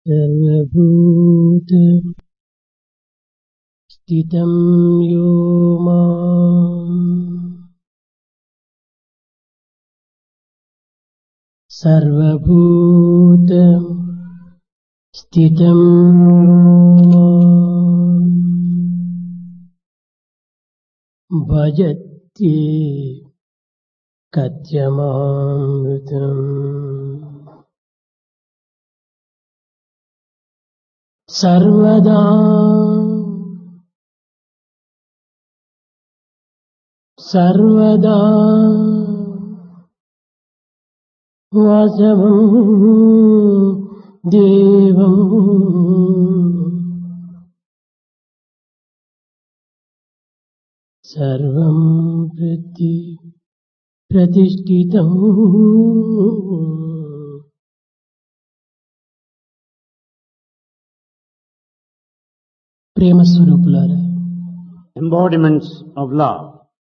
सर्वभूत स्थितं यो माम् सर्वभूत स्थितं यो माम् भजति कथ्यमामृतम् सर्वदा सर्वदा वासवं देवं सर्वं प्रतिष्ठितं ప్రేమ స్వరూపులారా, embodiments of love.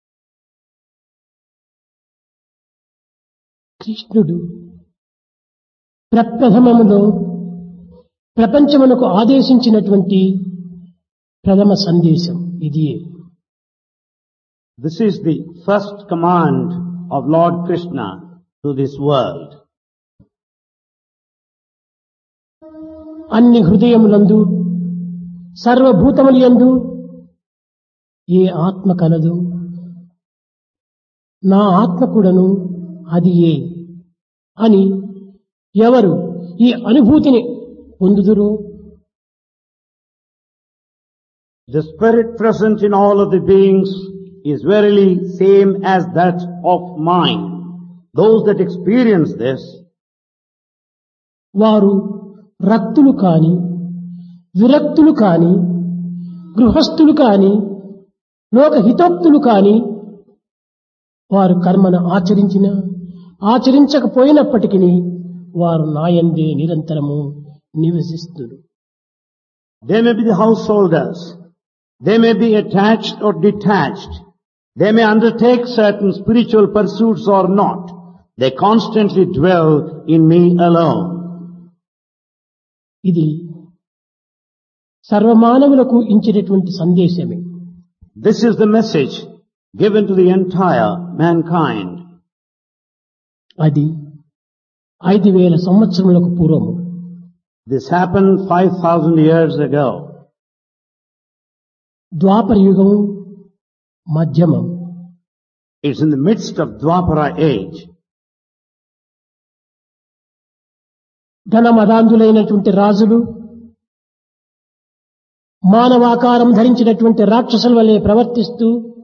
కృష్ణుడు ప్రప్రథమములో ప్రపంచమునకు ఆదేశించినటువంటి ప్రథమ సందేశం ఇదియే. This is the first command of Lord Krishna to this world. అన్ని హృదయములందు సర్వభూతములందు ఏ ఆత్మ కలదు, నా ఆత్మ కూడాను అది ఏ అని ఎవరు ఈ అనుభూతిని పొందుదురో, The spirit present in all of the beings is verily same as that of mine. Those that experience this, వారు రక్తులు కాని, విరక్తులు కాని, గృహస్థులు కాని, లోకహితోక్తులు కాని, వారు కర్మను ఆచరించకపోయినప్పటికీ వారు నాయందే నిరంతరము నివసిస్తున్నారు. they may be the householders, they may be attached or detached, they may undertake certain spiritual pursuits or not, they constantly dwell in me alone. ఇది సర్వమానవులకు ఇచ్చినటువంటి సందేశమే. This is the message given to the entire mankind. అది 5000 సంవత్సరములకు పూర్వము. This happened 5,000 years ago. ద్వాపర యుగము మధ్యమం. It's in the midst of Dwapara age. ధనమదాంధులైనటువంటి రాజులు మానవాకారం ధరించినటువంటి రాక్షసుల వలె ప్రవర్తిస్తూ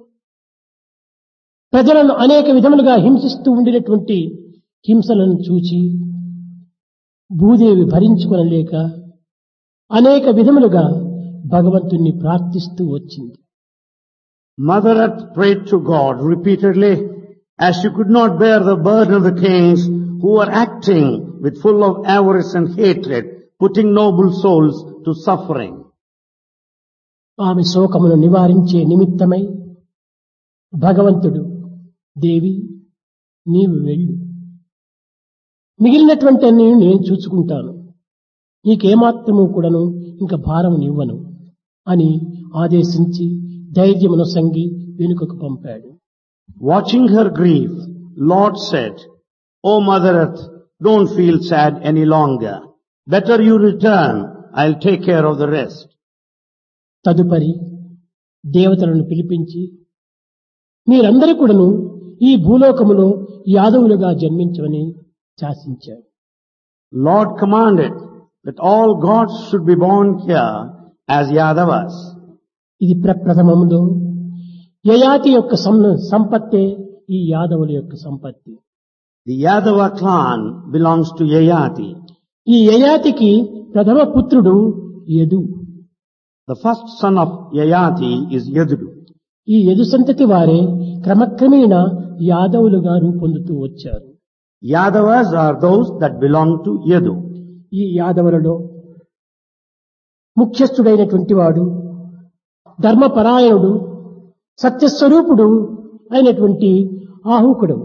ప్రజలను అనేక విధములుగా హింసిస్తూ ఉండినటువంటి హింసలను చూచి భూదేవి భరించుకొనలేక అనేక విధములుగా భగవంతుణ్ణి ప్రార్థిస్తూ వచ్చింది. Mother Earth prayed to God repeatedly as she could not bear the burden of the kings who were acting with full of avarice and hatred, putting noble souls to suffering. ఆమె శోకమును నివారించే నిమిత్తమై భగవంతుడు, దేవి నీవు వెళ్ళు, మిగిలినటువంటి అన్ని నేను చూసుకుంటాను, నీకేమాత్రము కూడాను ఇంకా భారము నివ్వను అని ఆదేశించి ధైర్యమును సంగి వెనుకకు పంపాడు. Watching her grief, Lord said, "O Mother Earth, don't feel sad any longer. Better you return, I'll take care of the rest." తదుపరి దేవతలను పిలిపించి మీరందరూ కూడాను ఈ భూలోకములో యాదవులుగా జన్మించమని శాసించాడు. Lord commanded that all gods should be born here as Yadavas. ఇది ప్రప్రథమములో యయాతి యొక్క సంపత్తే ఈ యాదవుల యొక్క సంపత్తి. The Yadava clan belongs to Yayati. ఈ యయాతికి ప్రథమ పుత్రుడు Yadu. The first son of Yayati is Yadu. ఈ యదు సంతతి వారే క్రమక్రమేణా యాదవులుగా రూపొందుతూ వచ్చారు. Yadavas are those that belong to Yadu. ఈ యాదవులలో ముఖ్యస్థుడైనటువంటి వాడు ధర్మపరాయణుడు సత్యస్వరూపుడు అయినటువంటి ఆహుకుడు.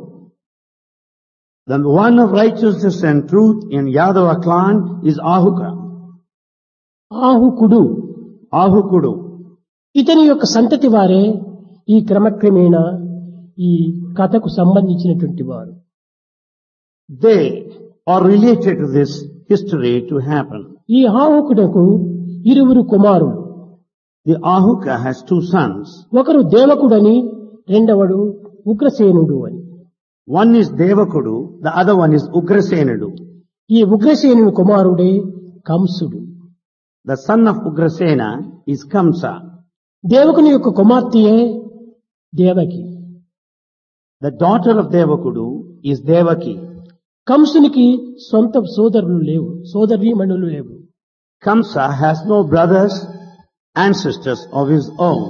The one of righteousness and truth in Yadava clan is Ahuka. ఆహుకుడు Ahukudu. ఇతని యొక్క సంతతి వారే ఈ క్రమక్రమేణా ఈ కథకు సంబంధించినటువంటి వారు. They are related to this history to happen. ఈ ఆహుకుడకు ఇరువురు కుమారులు. The Ahuka has two sons. ఒకరు దేవకుడని, రెండవడు ఉగ్రసేనుడు అని. One is Devakudu, the other one is Ugrasenudu. ఈ ఉగ్రసేనుని కుమారుడే కంసుడు. The son of Ugrasena is Kamsa. దేవకుని యొక్క కుమార్తెయే Devaki. The daughter of Devakudu is Devaki. కంసునికి సొంత సోదరులు లేవు, సోదరీమణులు లేవు. Kamsa has no brothers and sisters of his own.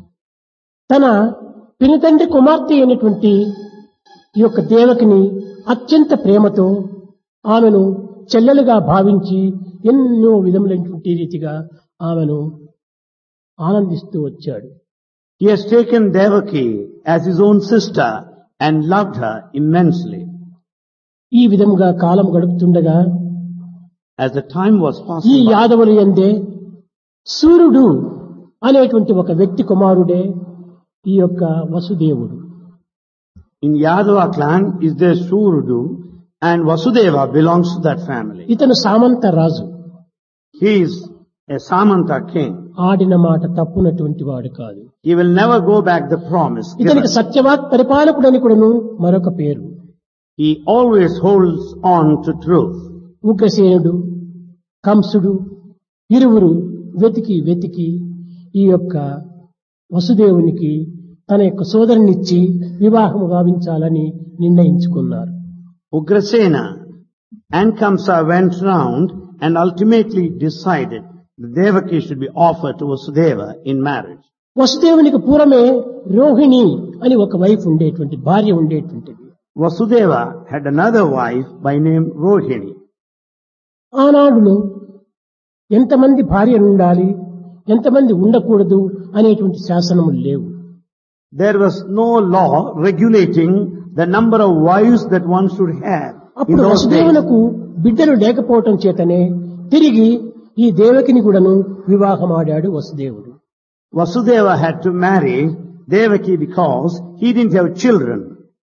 తన పినతండ్రి కుమార్తె అయినటువంటి ఈ యొక్క దేవకిని అత్యంత ప్రేమతో ఆమెను చెల్లెలుగా భావించి ఎన్నో విధములైనటువంటి రీతిగా ఆమెను ఆనందిస్తూ వచ్చాడు. He has taken Devaki as his own sister and loved her immensely. ఈ విధముగా కాలం గడుపుతుండగా As the time was ఈ passing by, యాదవులు యందే సూర్యుడు అనేటువంటి ఒక వ్యక్తి కుమారుడే ఈ యొక్క వసుదేవుడు. in Yadava clan is there Surudu, and Vasudeva belongs to that family. ఇతను సామంత రాజు. He is a Samanta king. ఆడిన మాట తప్పునటువంటి వాడు కాదు. He will never go back the promise given. ఇతనికి సత్యవాక్ పరిపాలకుడని కూడాను మరొక పేరు. He always holds on to truth. ఉగ్రసేనుడు, కంసుడు ఇరువురు వెతికి ఈ యొక్క వసుదేవునికి తన యొక్క సోదరునిచ్చి వివాహము గావించాలని నిర్ణయించుకున్నారు. Ugrasena and Kamsa went round and ultimately decided that Devaki should be offered to Vasudeva in marriage. వసుదేవునికి పూర్వమే రోహిణి అని ఒక వైఫ్ ఉండేటువంటి భార్య ఉండేటువంటిది. Vasudeva had another wife by name Rohini. ఆనాడును ఎంతమంది భార్యలు ఉండాలి, ఎంతమంది ఉండకూడదు అనేటువంటి శాసనములు లేవు. There was no law regulating the number of wives that one should have. In అప్పుడు those days, వసుదేవునకు బిడ్డలు లేకపోవటం చేతనే తిరిగి ఈ దేవకిని కూడాను వివాహమాడాడు వసుదేవుడు. Vasudeva had to marry Devaki because he didn't have children.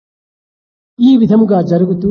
ఈ విధముగా జరుగుతూ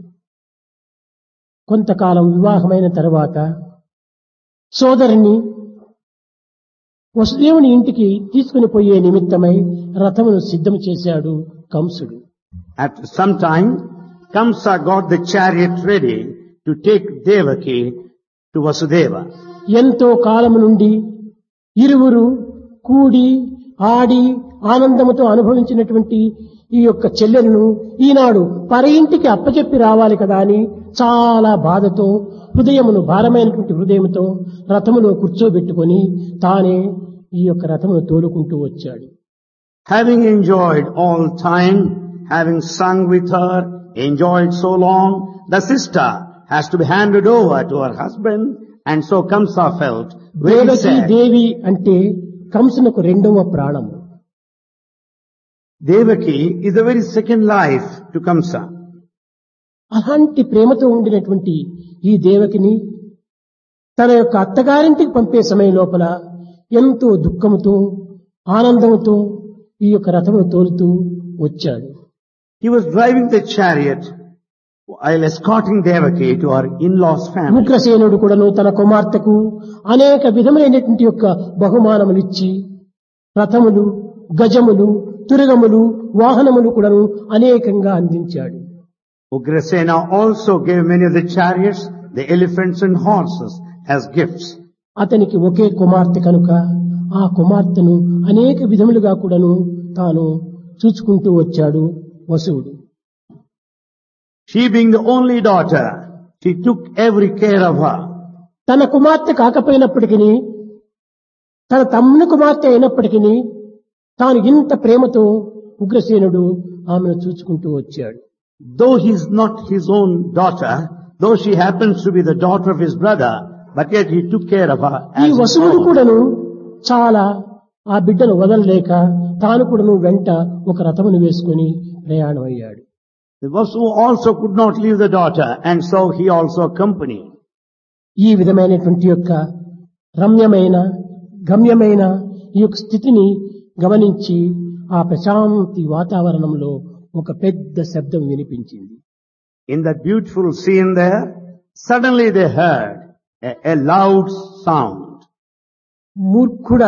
కొంతకాలం వివాహమైన తర్వాత సోదరుని వసుదేవుని ఇంటికి తీసుకుని పోయే నిమిత్తమై రథమును సిద్ధం చేశాడు కంసుడు. After some time, Kamsa got the chariot ready to take Devaki to Vasudeva. ఎంతో కాలము నుండి ఇరువురు కూడి ఆడి ఆనందముతో అనుభవించినటువంటి ఈ యొక్క చెల్లెలను ఈనాడు పరయింటికి అప్పచెప్పి రావాలి కదా అని చాలా బాధతో హృదయమును భారమైనటువంటి హృదయంతో రథములో కూర్చోబెట్టుకొని తానే ఈ యొక్క రథమును తోలుకుంటూ వచ్చాడు. Having enjoyed all time, having sung with her, enjoyed so long, the sister has to be handed over to her husband, and so Kamsa felt very Devaki sad. దేవి అంటే కంసునకు రెండవ ప్రాణము. Devaki is the very second life to Kamsa. అలాంటి ప్రేమతో ఉండినటువంటి ఈ దేవకిని తన యొక్క అత్తగారింటికి పంపే సమయం లోపల ఎంతో దుఃఖముతో ఆనందముతో ఈ యొక్క రథమును తోలుతూ వచ్చాడు. He was driving the chariot while escorting Devaki to her in-laws' family. ఉగ్రసేనుడు కూడాను తన కుమార్తెకు అనేక విధములైనటువంటి యొక్క బహుమానములిచ్చి రథములు, గజములు, తురగములు, వాహనములు కూడాను అనేకంగా అందించాడు. Ugrasena also gave many of the chariots, the elephants and horses as gifts. అతనికి ఒకే కుమార్తె కనుక ఆ కుమార్తెను అనేక విధములుగా కూడాను తాను చూచుకుంటూ వచ్చాడు వసువుడు. She being the only daughter, she took every care of her. తన కుమార్తె కాకపోయినప్పటికీ తన తమ్ముని కుమార్తె అయినప్పటికీ తాను ఇంత ప్రేమతో ఉగ్రసేనుడు ఆమెను చూచుకుంటూ వచ్చాడు. Though he is not his own daughter, though she happens to be the daughter of his brother, but yet he took care of her ఈ as his వసువుడు own. కూడాను చాలా ఆ బిడ్డను వదలలేక తాను కూడాను వెంట ఒక రథమును వేసుకుని ప్రయాణం అయ్యాడు. The Vasu also could not leave the daughter, and so he also accompanied. ఈ విధమైనటువంటి యొక్క రమ్యమైన గమ్యమైన ఈ యొక్క స్థితిని గమనించి ఆ ప్రశాంతి వాతావరణంలో ఒక పెద్ద శబ్దం వినిపించింది. In that beautiful scene there, suddenly they heard a loud sound. మూర్ఖుడా,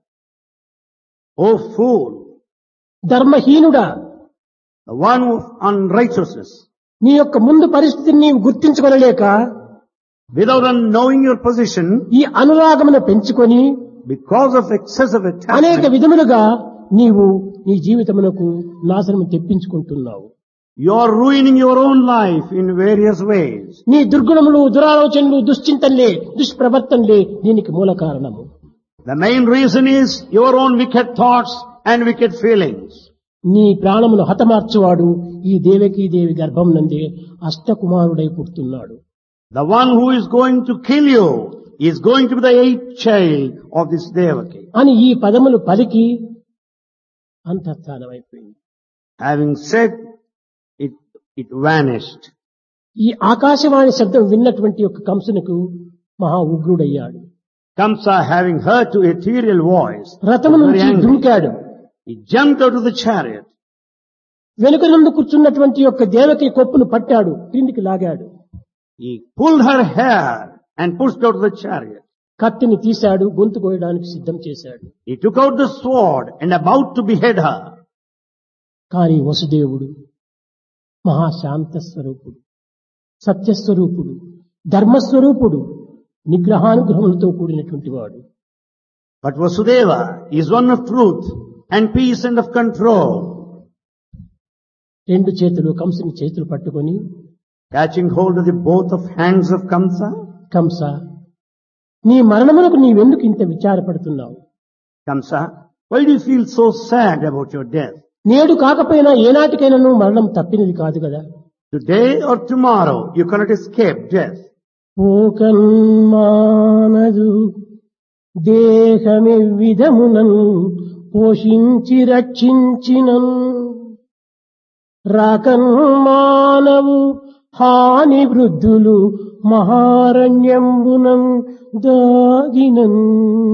Oh fool, ధర్మహీనుడా, the one of unrighteousness, నీ యొక్క ముందు పరిస్థితిని నీవు గుర్తించుకొనలేక without knowing your position, ఈ అనురాగమును పెంచుకొని because of excessive అనేక attachment, విధములుగా నీవు నీ జీవితమునకు నాశనం తెప్పించుకుంటున్నావు. you are ruining your own life in various ways. నీ దుర్గుణములు, దురాలోచనలు, దుశ్చింతనలే, దుష్ప్రవర్తనలే దీనికి మూల కారణము. The main reason is your own wicked thoughts and wicked feelings. నీ ప్రాణమును హతమార్చువాడు ఈ దేవకీదేవి గర్భం నందే అష్టకుమారుడై పుడుతున్నాడు. The one who is going to kill you is going to be the 8th child of this Devaki. అని ఈ పదములు పలికి అంతఃస్థానమైపోయింది. Having said it vanished. ఈ ఆకాశవాణి శబ్దం విన్నటువంటి యొక్క కంసునికి మహా ఉగ్రుడయ్యాడు. Kamsa, having heard to ethereal voice, రథము was very నుంచి angry. దుమికాడు. He jumped out of the chariot. వెనుక నుండి కూర్చున్నటువంటి యొక్క దేవకి కొప్పును పట్టాడు, క్రిందికి లాగాడు. He pulled her hair and pushed out of the chariot. కత్తిని తీశాడు, గొంతు కోయడానికి సిద్ధం చేశాడు. He took out the sword and about to behead her. కానీ వసుదేవుడు మహాశాంత స్వరూపుడు, సత్యస్వరూపుడు, ధర్మస్వరూపుడు, నిగ్రహానుగ్రహములతో కూడినటువంటి వాడు. But Vasudeva is one of truth and peace and of control. రెండు చేతులు కంసుని చేతులు పట్టుకొని, Catching hold of the both of hands of Kamsa, Kamsa, నీ మరణమునకు నీవెందుకు ఇంత విచారపడుతున్నావు? Kamsa, why do you feel so sad about your death? నేడు కాకపోయినా ఏనాటికైనా మరణం తప్పినది కాదు కదా. Today or tomorrow, you cannot escape death. పోకన్మానదు దేహమెవ్విధమునన్ పోషించి రక్షించినన్ రాకన్మానవు హాని వృద్ధులు మహారణ్యంబునం దాగినన్.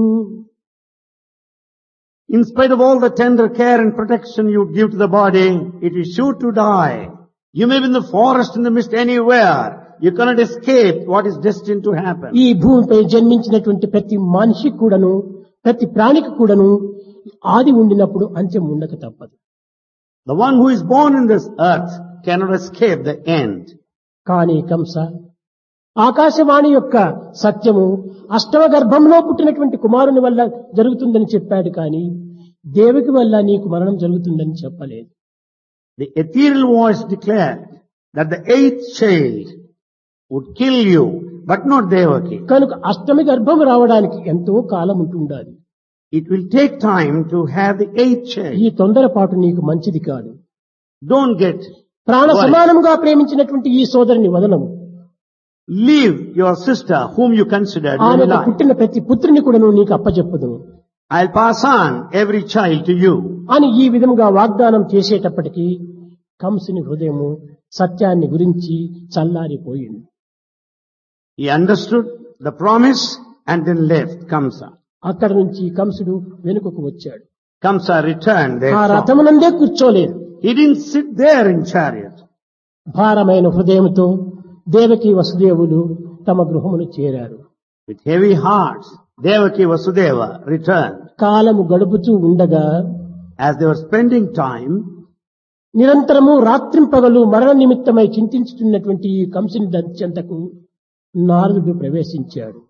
In spite of all the tender care and protection you give to the body, it is sure to die. You may be in the forest, in the mist, anywhere. You cannot escape what is destined to happen. ఈ భూమిపై జన్మించినటువంటి ప్రతి మనిషి కూడాను, ప్రతి ప్రాణికి కూడాను ఆది ఉండినప్పుడు అంత్యం ఉండక తప్పదు. The one who is born in this earth cannot escape the end. కానీ కంస, ఆకాశవాణి యొక్క సత్యము అష్టమ గర్భంలో పుట్టినటువంటి కుమారుని వల్ల జరుగుతుందని చెప్పాడు, కానీ దేవకి వల్ల నీకు మరణం జరుగుతుందని చెప్పలేదు. The ethereal voice declared that the 8th child would kill you, but not Devaki. కనుక అష్టమి గర్భం రావడానికి ఎంతో కాలం ఉంటుండాలి. It will take time to have the 8th ఈ child. తొందరపాటు నీకు మంచిది కాదు. Don't get ప్రాణ worried. సమానముగా ప్రేమించినటువంటి ఈ సోదరుని వదనము. Leave your sister whom you considered very ఆమెకు light. పుట్టిన ప్రతి పుత్రుని కూడా నీకు అప్పచెప్పుదును I'll pass on every child to you. అని ఈ విధముగా వాగ్దానం చేసేటప్పటికీ కంసుని హృదయము సత్యాన్ని గురించి చల్లారిపోయింది. He understood the promise and then left Kamsa. అక్కడి నుంచి కంసుడు వెనుకకు వచ్చాడు. Kamsa returned ఆ therefore. రథమునందే కూర్చోలేదు. He didn't sit there in chariot. భారమైన హృదయంతో దేవకి వసుదేవులు తమ గృహమును చేరారు. With heavy hearts, Devaki Vasudeva returned. కాలము గడుపుతూ ఉండగా As they were spending time, నిరంతరము రాత్రింపగలు మరణ నిమిత్తమై చింతించుతున్నటువంటి ఈ కంసుని చెంతకు నారదుడు ప్రవేశించాడు.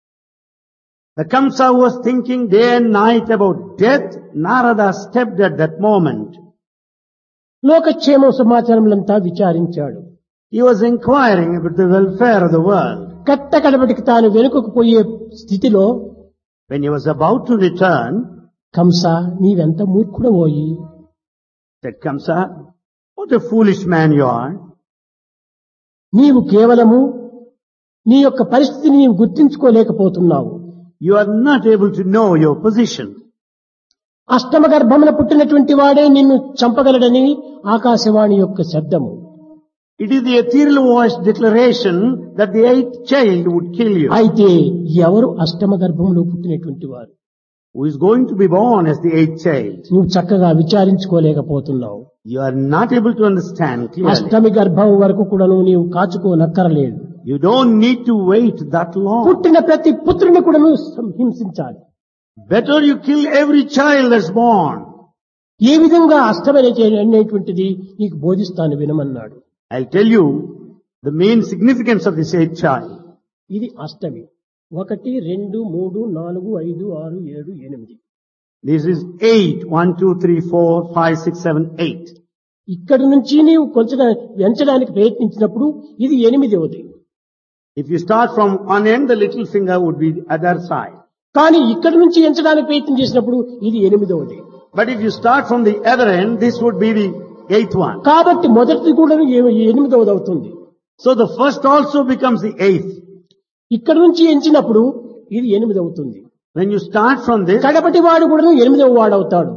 the Kamsa who was thinking day and night about death, Narada stepped at that moment. లోకక్షేమ సమాచారములంతా విచారించాడు. He was inquiring about the welfare of the world. కట్ట కడబడికి తాను వెనుకకు పోయే స్థితిలో When he was about to return, Kamsa, నీవెంత మూర్ఖుడవోయి, said Kamsa, what a foolish man you are. నీవు కేవలము నీ యొక్క పరిస్థితిని నీవు గుర్తించుకోలేకపోతున్నావు. You are not able to know your position. అష్టమ గర్భమున పుట్టినటువంటి వాడే నిన్ను చంపగలడని ఆకాశవాణి యొక్క శబ్దము. It is the ethereal voice declaration that the eighth child would kill you. అయితే ఎవరు అష్టమ గర్భంలో పుట్టినటువంటి వారు? Who is going to be born as the eighth child? నువ్వు చక్కగా విచారించుకోలేకపోతున్నావు. You are not able to understand clearly. అష్టమి గర్భం వరకు కూడా నీవు కాచుకోనక్కరలేదు. You don't need to wait that long. పుట్టిన ప్రతి పుత్రుని కూడా హింసించాలి. Better you kill every child that's born. ఏ విధంగా అష్టమి అనేటువంటిది నీకు బోధిస్తాను వినమన్నాడు. I'll tell you the main significance of this eighth child. ఇది అష్టమి. 1 2 3 4 5 6 7 8. This is 8. 1, 2, 3, 4, 5, 6, 7, 8. ఇక్కడి నుంచి నీవు కొంచెం ఎంచడానికి ప్రయత్నించినప్పుడు ఇది 8వది. If you start from one end, the little finger would be the other side. కానీ ఇక్కడి నుంచి ఎంచడానికి ప్రయత్నం చేసినప్పుడు ఇది 8వది. But if you start from the other end, this would be the 8th one. కాబట్టి మొదటిది కూడా 8వది అవుతుంది. So the first also becomes the 8th. ఇక్కడి నుంచి ఎంచినప్పుడు ఇది 8 అవుతుంది. When you start from this, కడపటి వాడు కూడా 8వ వాడు అవుతాడు.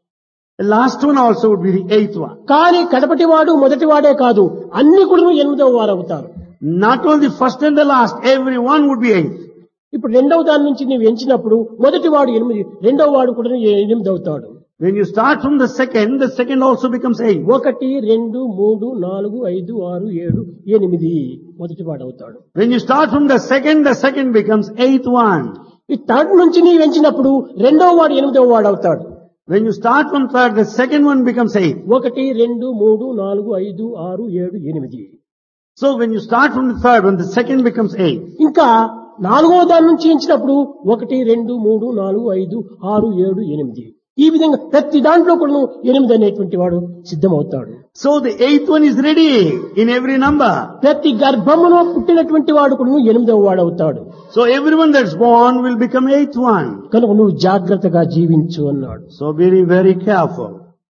the last one also would be the 8th one. కానీ కడపటి వాడు మొదటి వాడే కాదు, అన్ని కూడా 8వ వారు అవుతారు. Not only the first and the last, everyone would be 8th. ఇప్పుడు రెండవ దాని నుంచి నీవు ఎంచినప్పుడు మొదటి వాడు 8, రెండవ వాడు కూడా 8 అవుతాడు. When you start from the second also becomes 8. 1 2 3 4 5 6 7 8 మొదటి వాడు అవుతాడు. When you start from the second becomes 8th one. ఈ థర్డ్ నుంచి నీవు ఎంచినప్పుడు రెండవ వాడు 8వ వాడు అవుతాడు. When you start from third, the second one becomes 8. 1 2 3 4 5 6 7 8. So when you start from the third one, the second becomes 8. ఇంకా నాలుగవ దాని నుంచి ఎంచినప్పుడు 1 2 3 4 5 6 7 8. ఈ విధంగా ప్రతి దాంట్లో కూడా 8 అనేటువంటి వాడు సిద్ధమవుతాడు. So the 8th one is ready in every number. ప్రతి గర్భములో పుట్టినటువంటి వాడు కూడా 8వ వాడు అవుతాడు. So everyone that's born will become 8th one. కనుక నువ్వు జాగ్రత్తగా జీవించు అన్నాడు. So be very careful.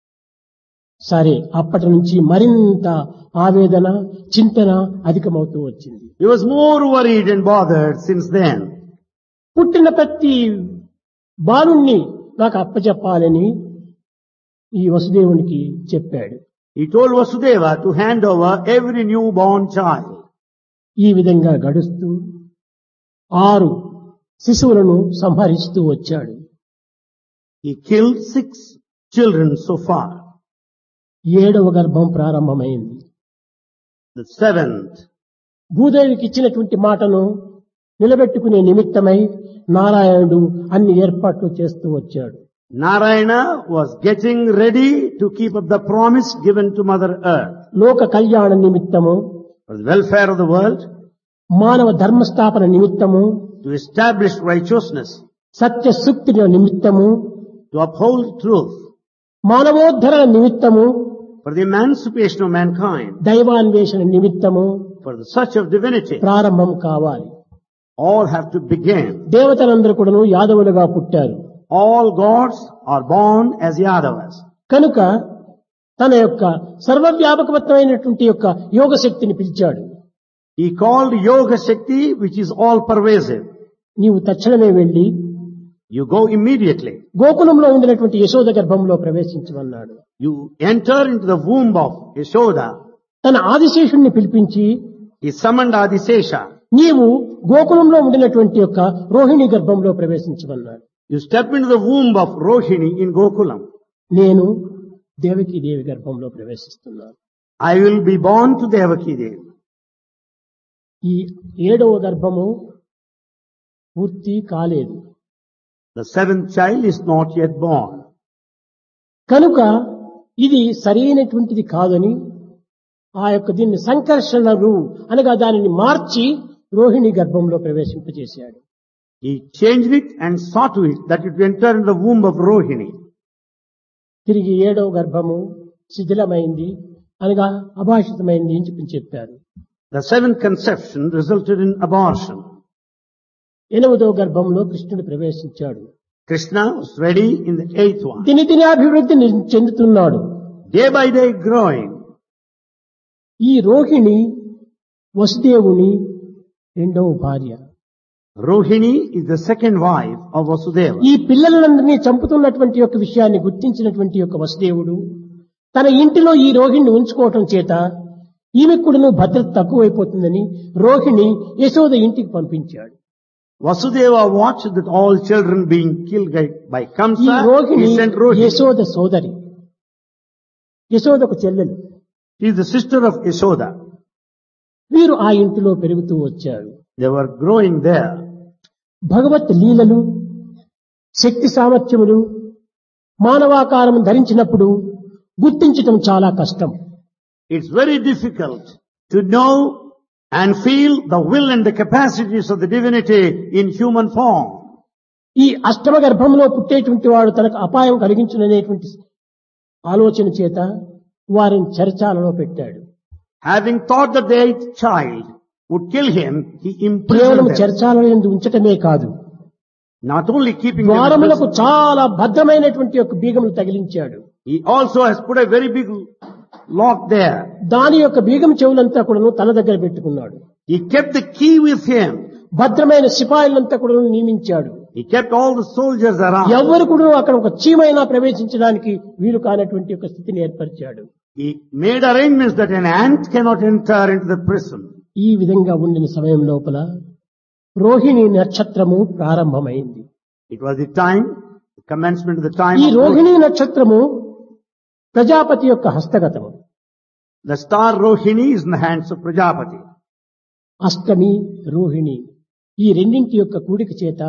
సరే, అప్పటి నుంచి మరింత ఆవేదన చింతన అధికమవుతూ వచ్చింది. He was more worried and bothered since then. పుట్టిన ప్రతి బాలుణ్ణి నాకు అప్పచెప్పాలని ఈ వసుదేవునికి చెప్పాడు. He told Vasudeva to hand over every newborn child. ఈ విధంగా గడుస్తూ 6 శిశువులను సంహరిస్తూ వచ్చాడు. He killed 6 children so far. 7వ గర్భం ప్రారంభమైంది. The 7th. భూదేవికి ఇచ్చినటువంటి మాటను నిలబెట్టుకునే నిమిత్తమై నారాయణుడు అన్ని ఏర్పాట్లు చేస్తూ వచ్చాడు. Narayana was getting ready to keep up the promise given to Mother Earth. లోక కళ్యాణ నిమిత్తము, For the welfare of the world, మానవ ధర్మస్థాపన నిమిత్తము, to establish righteousness, సత్య సూక్తుల నిమిత్తము, to uphold truth, మానవోద్ధరణ నిమిత్తము, for the emancipation of mankind, దైవాన్వేషణ నిమిత్తము for the search of divinity. ప్రారంభం కావాలి. All have to begin. దేవతలందరూ కూడాను యాదవులుగా పుట్టారు. All gods are born as Yadavas. కనుక తన యొక్క సర్వవ్యాపకమైనటువంటి యొక్క యోగ శక్తిని పిలిచాడు. He called Yoga Shakti, which is all pervasive. నీవు తక్షణమే వెళ్లి You go immediately. గోకులంలో ఉండినటువంటి యశోద గర్భంలో ప్రవేశించమన్నాడు. You enter into the womb of Yashoda. తన ఆదిశేషుణ్ణి పిలిపించి He summoned Adisesha. నీవు గోకులంలో ఉండినటువంటి యొక్క రోహిణి గర్భంలో ప్రవేశించమన్నాడు. You step into the womb of Rohini in Gokulam. నేను దేవకీ దేవి గర్భంలో ప్రవేశిస్తున్నాను. I will be born to Devaki Devi. ఈ 7వ గర్భము పూర్తి కాలేదు. The 7th child is not yet born. కనుక ఇది సరైనటువంటిది కాదని ఆ యొక్క దీన్ని సంకర్షణలు అనగా దానిని మార్చి రోహిణి గర్భంలో ప్రవేశింపజేశాడు. He changed it and saw to it that it would enter in the womb of Rohini. తిరిగి 7వ గర్భము శిథిలమైంది అనగా అభాషితమైంది అని చెప్పారు. The 7th conception resulted in abortion. 8వ గర్భంలో కృష్ణుడు ప్రవేశించాడు. Krishna was ready in the 8th one. దినదిన అభివృద్ధి చెందుతున్నాడు. Day by day growing. ఈ రోహిణి వసుదేవుని రెండవ భార్య. Rohini is the second wife of Vasudeva. ఈ పిల్లలందరినీ చంపుతున్నటువంటి యొక్క విషయాన్ని గుర్తించినటువంటి యొక్క వసుదేవుడు తన ఇంటిలో ఈ రోహిణిని ఉంచుకోవటం చేత ఈమెకు కూడా భద్రత తక్కువైపోతుందని రోహిణి యశోద ఇంటికి పంపించాడు. Vasudeva watched that all children being killed by ఈ Kamsa. Rohini He sent Rohini. Yashoda సోదరి, యశోదకు చెల్లెలు. She is the sister of Yashoda. వీరు ఆ ఇంటిలో పెరుగుతూ వచ్చారు. They were growing there. భగవత్ లీలలు, శక్తి సామర్థ్యములు మానవాకారం ధరించినప్పుడు గుర్తించటం చాలా కష్టం. It's very difficult to know and feel the will and the capacities of the divinity in human form. ఈ అష్టమ గర్భంలో పుట్టేటువంటి వాడు తనకు అపాయం కలిగించుననేటువంటి ఆలోచన చేత వారిని చెరచాలలో పెట్టాడు. Having thought that the eighth child would kill him, he imprisoned కేవలం them. చెరచాలలో ఎందు ఉంచటమే కాదు, Not only keeping them in ద్వారములకు prison, చాలా భద్రమైనటువంటి యొక్క బీగములు తగిలించాడు. he also has put a very big lock there. దాని యొక్క బీగం చెవులంతా కూడా తన దగ్గర పెట్టుకున్నాడు. He kept the key with him. భద్రమైన సిపాయిలంతా కూడా నియమించాడు. He kept all the soldiers around. ఎవరు కూడా అక్కడ ఒక చీమైనా ప్రవేశించడానికి వీలు కానటువంటి ఒక స్థితిని ఏర్పరిచాడు. He made arrangements that an ant cannot enter into the prison. ఈ విధంగా ఉండిన సమయం లోపల రోహిణి నక్షత్రము ప్రారంభమైంది. It was the time, the commencement of the time ఈ of రోహిణి నక్షత్రము ప్రజాపతి యొక్క హస్తగతము. the star Rohini is in the hands of Prajapati. అష్టమి రోహిణి ఈ రెండింటి యొక్క కూడిక చేత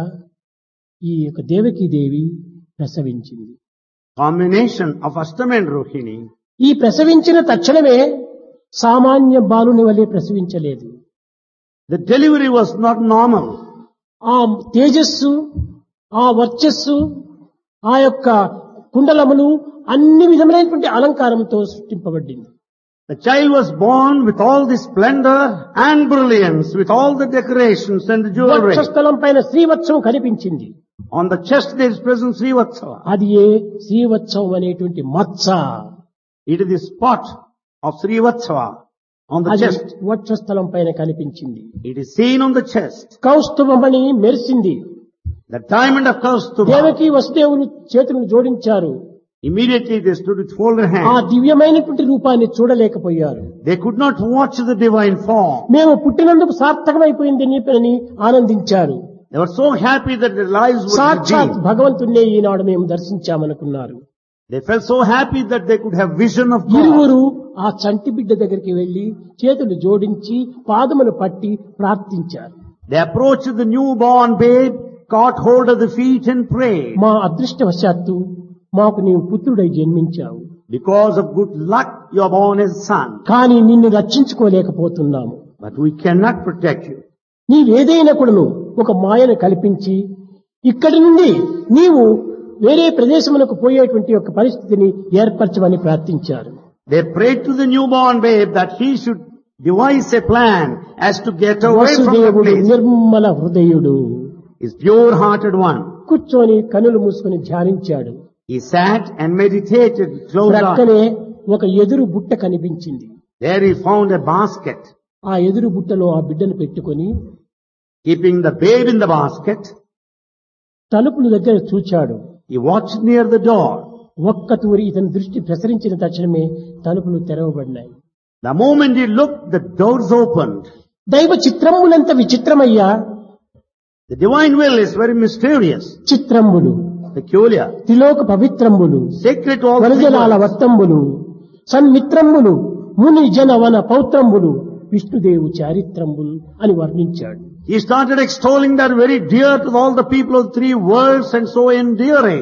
ఈ యొక్క Devaki Devi ప్రసవించింది. Combination of Astam and Rohini. ఈ ప్రసవించిన తక్షణమే సామాన్య బాలుని వలె ప్రసవించలేదు. The delivery was not normal. ఆ తేజస్సు, ఆ వర్చస్సు, ఆ యొక్క కుండలములు అన్ని విధములైనటువంటి అలంకారంతో సృష్టింపబడింది. The child was born with all the splendor and brilliance, with all the decorations and the jewelry. వక్షస్థలం పైన శ్రీవత్సవం కనిపించింది. On the chest there is present Srivatsava. అది ఏ శ్రీవత్సవం అనేటువంటి మత్స. It is the spot of Srivatsava on the అది chest. వక్షస్థలం పైన కనిపించింది. It is seen on the chest. కౌస్తుభమణి మెరిసింది. The diamond of Kaustubha. Devaki వసుదేవులు చేతులను జోడించారు. Immediately they stood with folded ఆ hands. దివ్యమైనటువంటి రూపాన్ని చూడలేకపోయారు. They could not watch the divine form. మేము పుట్టినందుకు సార్థకమైపోయింది నీ పని ఆనందించారు. They were so happy that their lives were సాక్షాత్ redeemed. భగవంతుణ్ణే ఈనాడు మేము దర్శించామనుకున్నారు. They felt so happy that they could have vision of God. ఇరువురు ఆ చంటి బిడ్డ దగ్గరికి వెళ్లి చేతులు జోడించి పాదములు పట్టి ప్రార్థించారు. They approached the newborn babe, caught hold of the feet and prayed. మా అదృష్టవశాత్తు మాకు నీవు పుత్రుడై జన్మించావు, Because of good luck you are born as son. కానీ నిన్ను రక్షించుకోలేకపోతున్నాము. But we cannot protect you. నీవేదైనా కూడాను ఒక మాయను కల్పించి ఇక్కడి నుండి నీవు వేరే ప్రదేశమునకు పోయేటువంటి ఒక పరిస్థితిని ఏర్పరచమని ప్రార్థించారు. They prayed to the newborn babe that he should devise a plan as to get away from the వసుదేవుడు place. Nirmala హృదయుడు. He's pure-hearted one. కూర్చొని కనులు మూసుకొని ధ్యానించాడు. He sat and meditated, closed eyes. ప్రక్కనే ఒక ఎదురు బుట్ట కనిపించింది. There he found a basket. ఆ ఎదురు బుట్టలో ఆ బిడ్డను పెట్టుకొని Keeping the babe in the basket, తలుపుల దగ్గర చూచాడు. he watched near the door. ఒక్క తూరి ఇతని దృష్టి ప్రసరించిన తక్షణమే తలుపులు తెరవబడినాయి. The moment he looked, the doors opened. దైవ చిత్రములంత విచిత్రమయ్యా. The divine will is very mysterious, చిత్రంబులు, peculiar, త్రిలోక పవిత్రంబులు, sacred to all three వరజలాల worlds. వర్తంబులు, సన్మిత్రంబులు, ముని జన వన పౌత్రంబులు, విష్ణుదేవు చారిత్రంబులు అని వర్ణించాడు. He started extolling that very dear to all the people of three worlds and so endearing.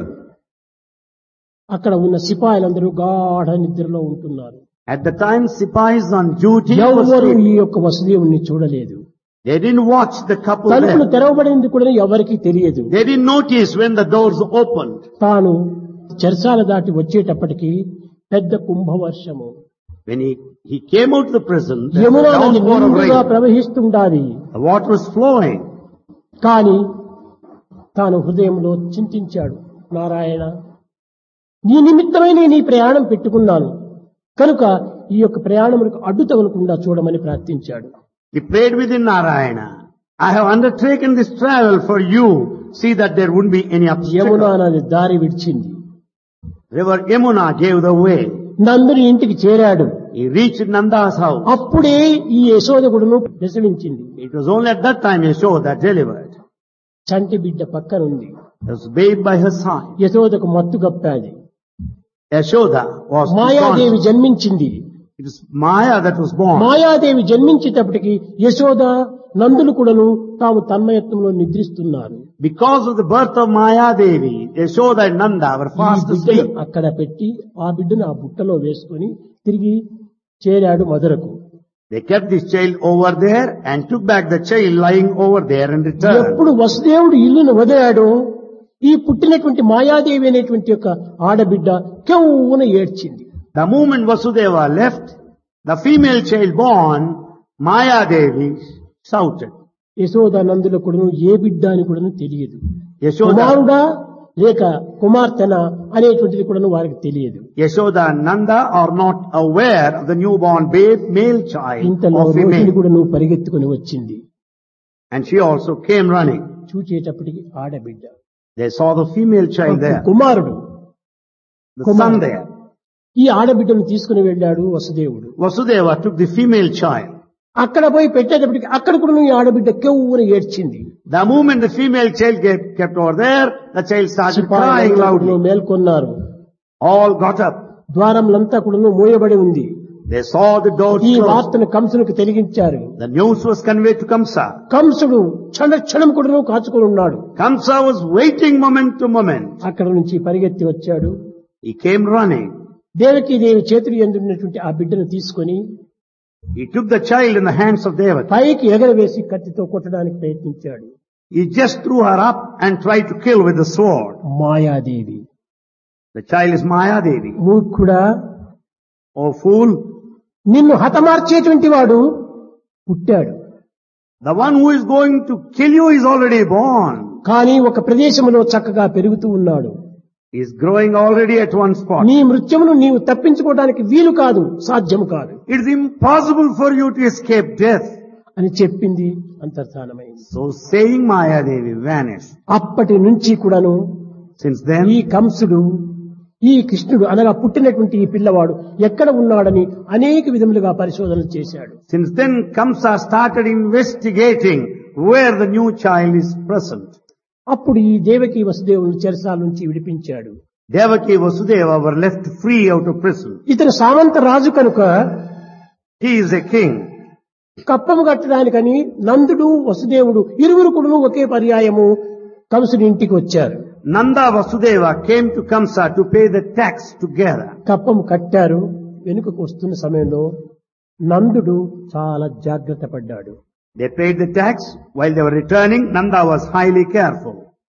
అక్కడ ఉన్న సిపాయిలందరూ గాఢ నిద్రలో ఉంటున్నారు. At the time Sipais on duty was ఎవరు sleeping. ఈ యొక్క వసుదేవుణ్ణి చూడలేదు. They didn't watch the couple తలుపులు there. తెరవబడింది కూడా ఎవరికీ తెలియదు. They didn't notice when the doors opened. తాను చెరసాల దాటి వచ్చేటప్పటికి పెద్ద కుంభవర్షము, When he came out of the prison, there was Yamuna a నది downpour of నిండుగా rain. ప్రవహిస్తుండాలి. The water was flowing. కానీ తాను హృదయంలో చింతించాడు, నారాయణ నీ నిమిత్తమై నేను ఈ ప్రయాణం పెట్టుకున్నాను కనుక ఈ యొక్క ప్రయాణములకు అడ్డు తగలకుండా చూడమని ప్రార్థించాడు. He prayed within Narayana. I have undertaken this travel for you. See that there wouldn't be any Yamuna obstacle. నది దారి విడిచింది. River Yamuna gave the way. నందుని ఇంటికి చేరాడు. He reached Nanda's house. అప్పుడే ఈ యశోదకుడును ప్రసవించింది. It was only at that time Yashoda delivered. చంటి బిడ్డ పక్కనుంది. There was a babe by her side. యశోదకు మత్తు గప్పాది. Yashoda was Mayadevi gone. జన్మించింది. It was Maya that was born. Mayadevi జన్మించేటప్పటికి Yashoda నందులు కూడాను తాము తన్మయత్వంలో నిద్రిస్తున్నారు. Because of the birth of Maya Devi, Yashoda and Nanda were ఈ fast బిడ్డను asleep. అక్కడ పెట్టి ఆ బిడ్డను ఆ బుట్టలో వేసుకొని తిరిగి చేరాడు మధురకు. They kept this child over there and took back the child lying over there and returned. ఎప్పుడు వసుదేవుడు ఇల్లును వదిలాడో ఈ పుట్టినటువంటి మాయాదేవి అనేటువంటి యొక్క ఆడబిడ్డ కెవ్వున ఏడ్చింది. The moment Vasudeva left, the female child born, Maya Devi shouted. Yashoda Nandula కూడాను ఏ బిడ్డ అని కూడాను తెలియదు. Yashoda, కుమారుడా లేక కుమార్తెనా అనేటువంటిది కూడాను వారికి తెలియదు. Yashoda and Nanda are not aware of the newborn babe, male child ఇంతలో or రోహిణి female. కూడాను పరిగెత్తుకుని వచ్చింది. And she also came running. చూచేటప్పటికి ఆడబిడ్డ, They saw the female child there, కుమారుడు. the son there. ఈ ఆడబిడ్డను తీసుకుని వెళ్ళాడు వసుదేవుడు. Vasudeva took the female child. అక్కడ పోయి పెట్టేటప్పటికి అక్కడ కూడా ఈ ఆడబిడ్డ కెవ్వున ఏడ్చింది. The moment the female child kept over there, the child started crying loudly. మేల్కొన్నారు. All got up. ద్వారములంతా కూడా మూయబడి ఉంది. They saw the doors ఈ closed. వార్తను కంసునికి తెలిగించారు. The news was conveyed to Kamsa. కంసుడు క్షణం కూడా కాచుకొని ఉన్నాడు. Kamsa was waiting moment to moment. అక్కడ నుంచి పరిగెత్తి వచ్చాడు. He came running. దేవకి దేవి చేతులు ఎందున్నటువంటి ఆ బిడ్డను తీసుకొని He took the child in the hands of Devaki. పైకి ఎగరవేసి కత్తితో కొట్టడానికి ప్రయత్నించాడు. He just threw her up and tried to kill with the sword. Mayadevi, The child is Maya Devi. మూర్ఖుడా, Oh fool, నిన్ను హతమార్చేటువంటి వాడు పుట్టాడు. the one who is going to kill you is already born. కానీ ఒక ప్రదేశంలో చక్కగా పెరుగుతూ ఉన్నాడు. He is growing already at one spot. నీ మృత్యుమును నీవు తప్పించుకోవడానికి వీలు కాదు, సాధ్యము కాదు It is impossible for you to escape death. అని చెప్పింది. అంతర్ధానమైంది. So saying, Maya Devi vanished. అప్పటి నుంచి కూడాను Since ఈ then, కంసుడు ఈ కృష్ణుడు అనగా పుట్టినటువంటి ఈ పిల్లవాడు ఎక్కడ ఉన్నాడని అనేక విధములుగా పరిశోధనలు చేశాడు. since then Kamsa started investigating where the new child is present. అప్పుడు ఈ దేవకి వసుదేవుని చెరసాల నుంచి విడిపించాడు. Devaki Vasudeva were left free out of prison. ఇతను సామంత రాజు కనుక He is a king. కప్పము కట్టడానికని నందుడు వసుదేవుడు ఇరువురు కూడా ఒకే పర్యాయము కంసుని ఇంటికి వచ్చారు. Nanda Vasudeva came to Kamsa to pay the tax together. కప్పము కట్టారు. వెనుకకు వస్తున్న సమయంలో నందుడు చాలా జాగ్రత్త పడ్డాడు. They paid the tax. While they were returning, Nanda was highly careful.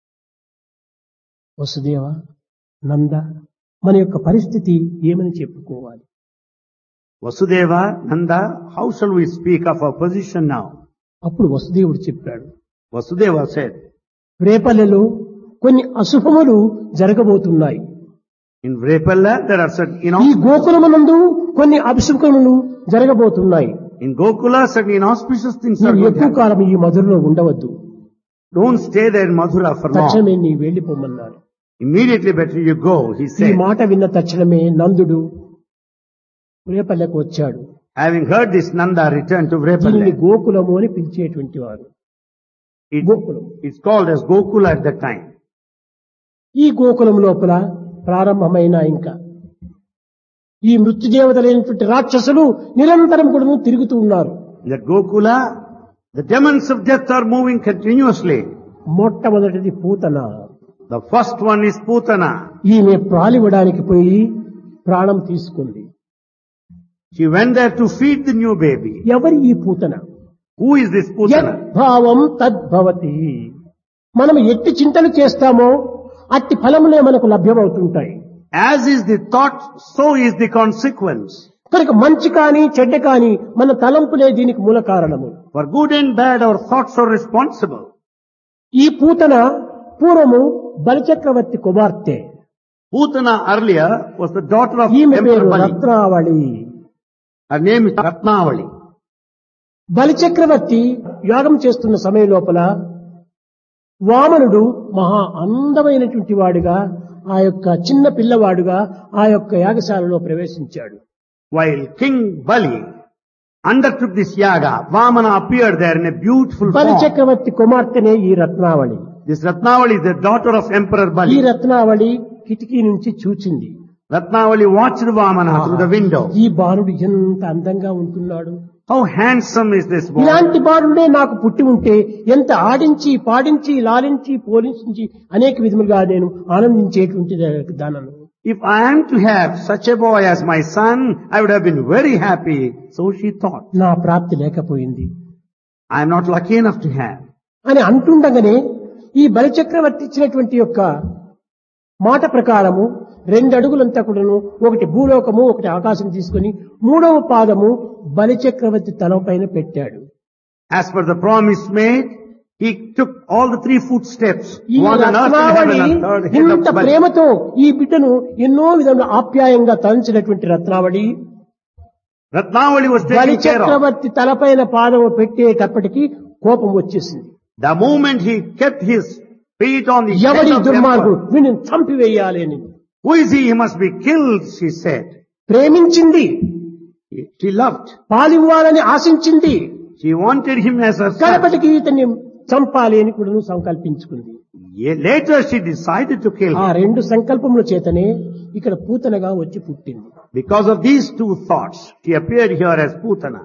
Vasudeva, నంద, మన యొక్క పరిస్థితి ఏమని చెప్పుకోవాలి? Vasudeva, Nanda, how shall we speak of our position now? అప్పుడు వసుదేవుడు చెప్పాడు, Vasudeva said, రేపల్లెలో కొన్ని అశుభములు జరగబోతున్నాయి. in Vrepalla there are certain, ఈ గోకులమునందు కొన్ని అభిశుభములు జరగబోతున్నాయి. in Gokula certain inauspicious things are నువ్వు going to ఎక్కువ happen. కాలం ఈ మధురలో ఉండవద్దు. Don't stay there in Mathura for long. తక్షణమే నీ వెళ్లిపోమన్నాడు. Immediately better you go, he ఈ said. మాట విన్న తక్షణమే నందుడు రేపల్లెకు వచ్చాడు. Having heard this, Nanda returned to దీనిని Vrepalla. గోకులము అని పిలిచేటువంటి వారు. Gokulam. It's called as Gokula at that time. ఈ గోకులం లోపల ప్రారంభమైన ఇంకా ఈ మృత్యుదేవతలైనటువంటి రాక్షసులు నిరంతరం కూడా తిరుగుతూ ఉన్నారు. In that Gokula, the demons of death are moving continuously. మొట్టమొదటిది Putana. The first one is Putana. ఈమె ప్రాలివ్వడానికి పోయి ప్రాణం తీసుకుంది. She went there to feed the new baby. ఎవరి ఈ Putana? Who is this Putana? యద్భావం తద్భవతి. మనం ఎట్టి చింతలు చేస్తామో అట్టి ఫలములే మనకు లభ్యమవుతుంటాయి. As is the thought, so is the consequence. కనుక మంచి కానీ చెడ్డ కానీ మన తలంపులే దీనికి మూల కారణము. For good and bad, our thoughts are responsible. ఈ పూతన పూర్వము బలిచక్రవర్తి కుమార్తె. Putana earlier was the daughter of ఈమె Emperor పేరు Bali. రత్నావళి. Her name is Ratnavali. బలిచక్రవర్తి యాగం చేస్తున్న సమయం లోపల వామనుడు మహా అందమైనటువంటి వాడుగా ఆ యొక్క చిన్న పిల్లవాడుగా ఆ యొక్క యాగశాలలో ప్రవేశించాడు. While King Bali undertook this yaga, Vamana appeared there in a beautiful బలి form. చక్రవర్తి కుమార్తెనే ఈ రత్నావళి. This Ratnavali is the daughter of Emperor ఈ Bali. రత్నావళి కిటికీ నుంచి చూచింది. Ratnavali watched Vamana through the window. ఈ బాలుడు ఎంత అందంగా ఉంటున్నాడు, How handsome is this boy? ఇలాంటి బాలుడే నాకు పుట్టి ఉంటే ఎంత ఆడించి పాడించి లాలించి పోలించి అనేక విధములుగా నేను ఆనందించేటువంటి దానను. If I am to have such a boy as my son, I would have been very happy. So she thought. నా ప్రాప్తి లేకపోయింది I am not lucky enough to have. అని అంటుండగానే ఈ బలిచక్రవర్తి ఇచ్చినటువంటి యొక్క మాట ప్రకారము 2 అడుగులంతా కూడాను, ఒకటి భూలోకము ఒకటి ఆకాశం తీసుకుని 3వ పాదము బలిచక్రవర్తి తలపైన పెట్టాడు. As per the promise made, he took all the 3 footsteps. ఈ One on earth and రత్నావళి heaven and third head ఇంత of Bali. ప్రేమతో ఈ బిడ్డను ఎన్నో విధంగా ఆప్యాయంగా తలంచినటువంటి రత్నావళి Ratnavali was taken care of. బలిచక్రవర్తి తలపైన పాదము పెట్టేటప్పటికి కోపం వచ్చేసింది. The moment he kept his feet on the head ఎవడి of the దుర్మార్గుడు emperor, వీడిని చంపివేయాలి అని who is he? He must be killed, she said. ప్రేమించింది, She loved. పాలివ్వాలని ఆశించింది, She wanted him as her son. కడపటికి ఇతన్ని చంపాలి అని కూడా సంకల్పించుకుంది. Later she decided to kill ఆ him. 2 సంకల్పముల చేతనే ఇక్కడ పూతనగా వచ్చి పుట్టింది. Because of these 2 thoughts, she appeared here as Putana.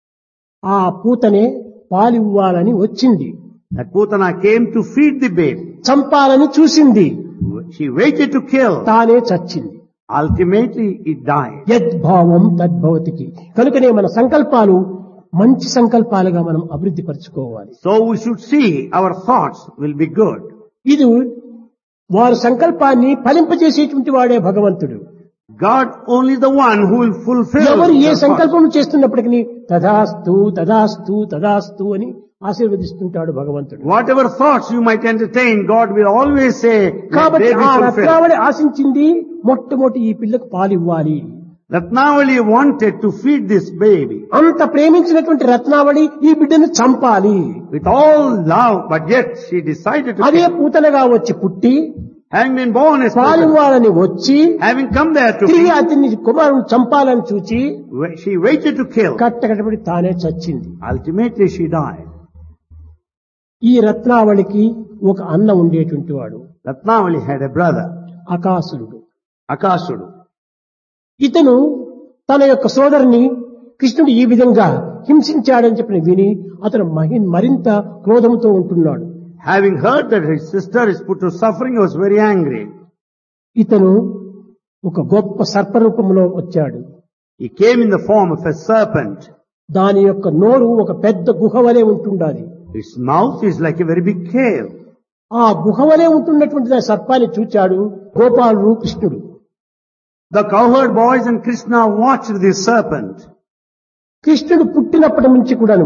ఆ పూతనే పాలివ్వాలని వచ్చింది, That Putana came to feed the babe. చంపాలని చూసింది, She waited to kill. తానే చచ్చింది. Ultimately, it died. యద్భావం తద్భవతికి. కనుకనే మన సంకల్పాలు మంచి సంకల్పాలుగా మనం అభివృద్ధి పరచుకోవాలి. So we should see our thoughts will be good. ఇది వారి సంకల్పాన్ని ఫలింపజేసేటువంటి వాడే భగవంతుడు. God only the one who will fulfill ఎవరు ఏ their thoughts. సంకల్పం చేస్తున్నప్పటికీ తదాస్తు తదాస్తు తదాస్తు అని ఆశీర్వదిస్తుంటాడు భగవంతుడు. Whatever thoughts you might entertain, God will always say, "Let కాబట్టి they be ఆ fulfilled." రత్నావళి ఆశించింది మొట్టమొదటి ఈ పిల్లకు పాలివ్వాలి. Ratnavali wanted to feed this baby అంత ప్రేమించినటువంటి రత్నావళి ఈ బిడ్డను చంపాలి. with all love, but yet she decided to అదే kill. పూతనగా వచ్చి పుట్టి Having been born as Putana, పాలివ్వాలని వచ్చి having come there to తిరిగి feed, అతన్ని కుమారుని చంపాలని చూచి she waited to kill. కట్టకటపడి తానే చచ్చింది. Ultimately she died. ఈ రత్నావళికి ఒక అన్న ఉండేటువంటి వాడు Ratnavali had a brother, అకాసురుడు. Akasudu. ఇతను తన యొక్క సోదరుని కృష్ణుడు ఈ విధంగా హింసించాడని చెప్పిన విని అతను మరింత క్రోధంతో ఉంటున్నాడు. Having heard that his sister is put to suffering, he was very angry. ఇతను ఒక గొప్ప సర్పరూపంలో వచ్చాడు. He came in the form of a serpent. దాని యొక్క నోరు ఒక పెద్ద గుహ వలె ఉంటుండాలి. His mouth is like a very big cave. ఆ గుహ వలె ఉంటున్నటువంటి ఆ సర్పాన్ని చూచాడు గోపాలుడు కృష్ణుడు. The cowherd boys and Krishna watched this serpent. కృష్ణుడు పుట్టినప్పటి నుంచి కూడాను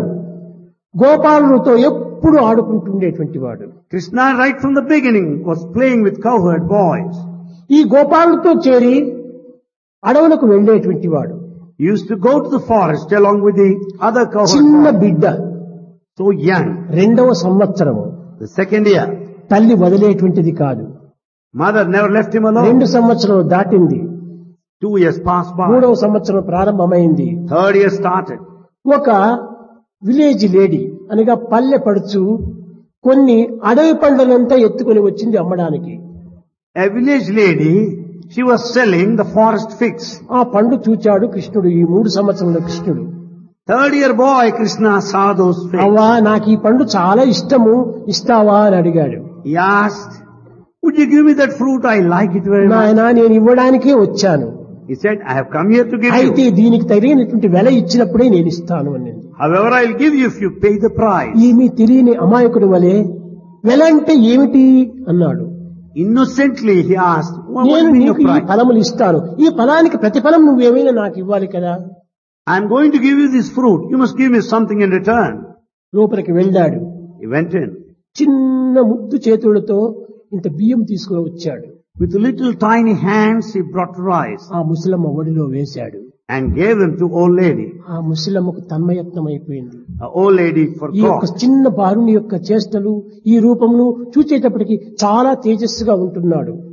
గోపాలుడితో ఎప్పుడు ఆడుకుంటుండేటువంటి వాడు. Krishna right from the beginning was playing with cowherd boys. ఈ గోపాలుడితో చేరి అడవులకు వెళ్లేటువంటి వాడు. He used to go to the forest along with the other cowherd చిన్న boys. బిడ్డ, So young. 2వ సంవత్సరము, The second year. తల్లి వదిలేటువంటిది కాదు. Mother never left him alone. 2 సంవత్సరాలు దాటింది, 2 years passed by. 3వ సంవత్సరం ప్రారంభమైంది. 3rd year started. ఒక విలేజ్ లేడీ అనగా పల్లె పడుచు కొన్ని అడవి పండ్లనంతా ఎత్తుకొని వచ్చింది అమ్మడానికి. A village lady, she was selling the forest figs. ఆ పండు చూచాడు కృష్ణుడు. ఈ 3 సంవత్సరంలో కృష్ణుడు 3rd year boy Krishna saw those figs. అవ్వా నాకు ఈ పండు చాలా ఇష్టము, ఇస్తావా అని అడిగాడు. He asked, "Would you give me that fruit? I like it very much." నాయనా నేను ఇవ్వడానికే వచ్చాను, He said, "I have come here to give అయితే you. దీనికి తగినటువంటి వెల ఇచ్చినప్పుడే నేను ఇస్తాను అనింది. However, I'll give you if you pay the price." ఏమీ తెలియని అమాయకుడి వలె వెల అంటే ఏమిటి అన్నాడు. Innocently he asked, "What నేను will be your నీకు ఈ price?" ఫలములు ఇస్తాను, ఈ ఫలానికి ప్రతిఫలం నువ్వేమైనా నాకు ఇవ్వాలి కదా. "I'm going to give you this fruit. You must give me something in return." లోపలికి వెళ్ళాడు. He went in. చిన్న ముద్దు చేతులతో ఇంత బియ్యం తీసుకుని వచ్చాడు. With little tiny hands he brought rice ఆ ముసలమ్మ ఒడిలో వేశాడు. and gave them to old lady. ఆ ముసలమ్మకు తన్మయత్నం అయిపోయింది. The old lady ఈ యొక్క forgot. చిన్న బాలుని యొక్క చేష్టలు, ఈ రూపమును చూచేటప్పటికి చాలా తేజస్సుగా ఉంటున్నాడు.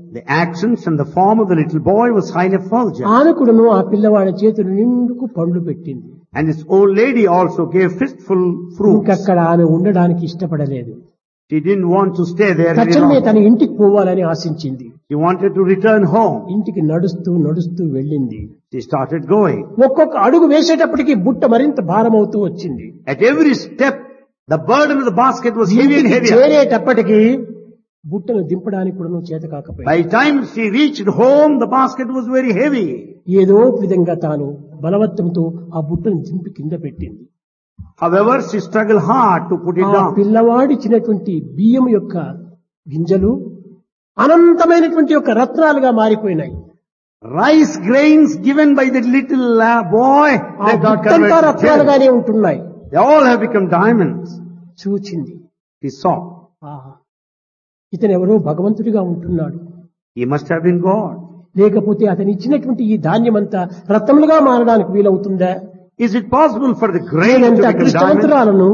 The accents and the form of the little boy was highly effulgent. ఆనకుడును ఆ పిల్లవాడి చేతులు నిండుకు పండ్లు పెట్టింది. And this old lady also gave fistful fruits. ఇంకక్కడ ఆమె ఉండడానికి ఇష్టపడలేదు. She didn't want to stay there any తక్షణమే longer. తన ఇంటికి పోవాలని ఆశించింది. She wanted to return home. ఇంటికి నడుస్తూ నడుస్తూ వెళ్ళింది. She started going. ఒక్కొక్క అడుగు వేసేటప్పటికి బుట్ట మరింత భారమవుతూ వచ్చింది. At every step, the burden of the basket was heavy and ఇంటికి heavier. చేరేటప్పటికి బుట్టను దింపడానికి కూడా చేత కాకపోయింది. By the time she reached home, the basket was very heavy. ఏదో విధంగా తాను బలవత్తంతో ఆ బుట్టను దింపి కింద పెట్టింది. However, she struggled hard to put it ఆ down. పిల్లవాడిచ్చినటువంటి బియ్యం యొక్క గింజలు అనంతమైనటువంటి యొక్క రత్నాలుగా మారిపోయినాయి. Rice grains given by the little boy, ఆ they got బుట్టంతా converted to gems. రత్నాలుగానే ఉంటున్నాయి. They all have become diamonds. చూచింది. He saw. ఆహా, ఇతను ఎవరో భగవంతుడిగా ఉంటున్నాడు. He must have been God. లేకపోతే అతను ఇచ్చినటువంటి ఈ ధాన్యమంతా రత్నములుగా మారడానికి వీలవుతుందా? Is it possible for the grain to నేనంత become diamonds? అదృష్టవంతురాలను,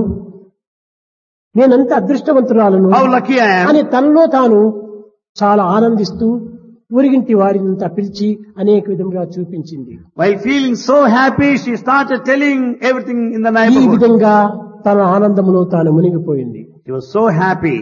నేనంత అదృష్టవంతురాలను How lucky I am. అని తనలో తాను చాలా ఆనందిస్తూ ఊరిగింటి వారినంతా పిలిచి అనేక విధంగా చూపించింది. While feeling so happy, she started telling everything in the ఈ neighborhood. విధంగా తన ఆనందములో తాను మునిగిపోయింది. She was so happy.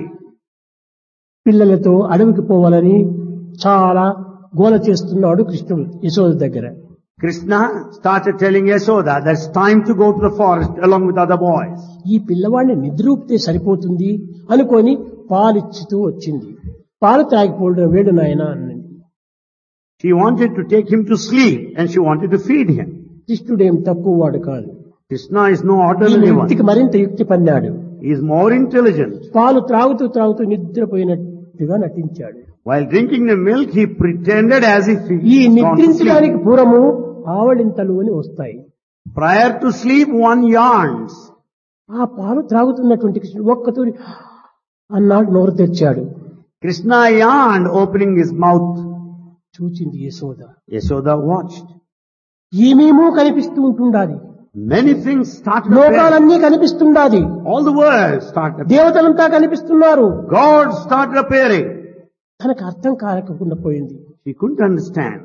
పిల్లలతో అడవికి పోవాలని చాలా గోల చేస్తున్నాడు కృష్ణుడు యశోద దగ్గర. Krishna started telling Yashoda that it's time to go to the forest along with other boys. ఈ పిల్లవాడిని నిద్రూపితే సరిపోతుంది అనుకొని పాలిచ్చుతూ వచ్చింది. పాలు తాగిపోవడం వేడు నాయనా అన్నది. She wanted to take him to sleep and she wanted to feed him. కృష్ణుడేం తక్కువ వాడు కాదు. Krishna is no ఈ ordinary one. యుక్తికి మరింత యుక్తి పన్నాడు. He is more intelligent. పాలు త్రాగుతూ త్రాగుతూ నిద్రపోయినట్టుగా నటించాడు. While drinking the milk, he pretended as if he ఈ is gone to నిద్రించడానికి sleep. పూర్వము ఆవళింతలు అని వస్తాయి. Prior to sleep, one yarns. ఆ పాలు త్రాగుతున్నటువంటి కృష్ణుడు ఒక్కతూరి అన్నాడు, నోరు తెచ్చాడు. Krishna yawned, opening his mouth. చూచింది యశోద. Yashoda watched. ఏమేమో కనిపిస్తూ ఉంటుండాది. Many things started appearing. లోకాలన్నీ కనిపిస్తుండాది. All the world started appearing. దేవతలంతా కనిపిస్తున్నారు. God started appearing. తనకు అర్థం కాకుండా పోయింది. She couldn't understand.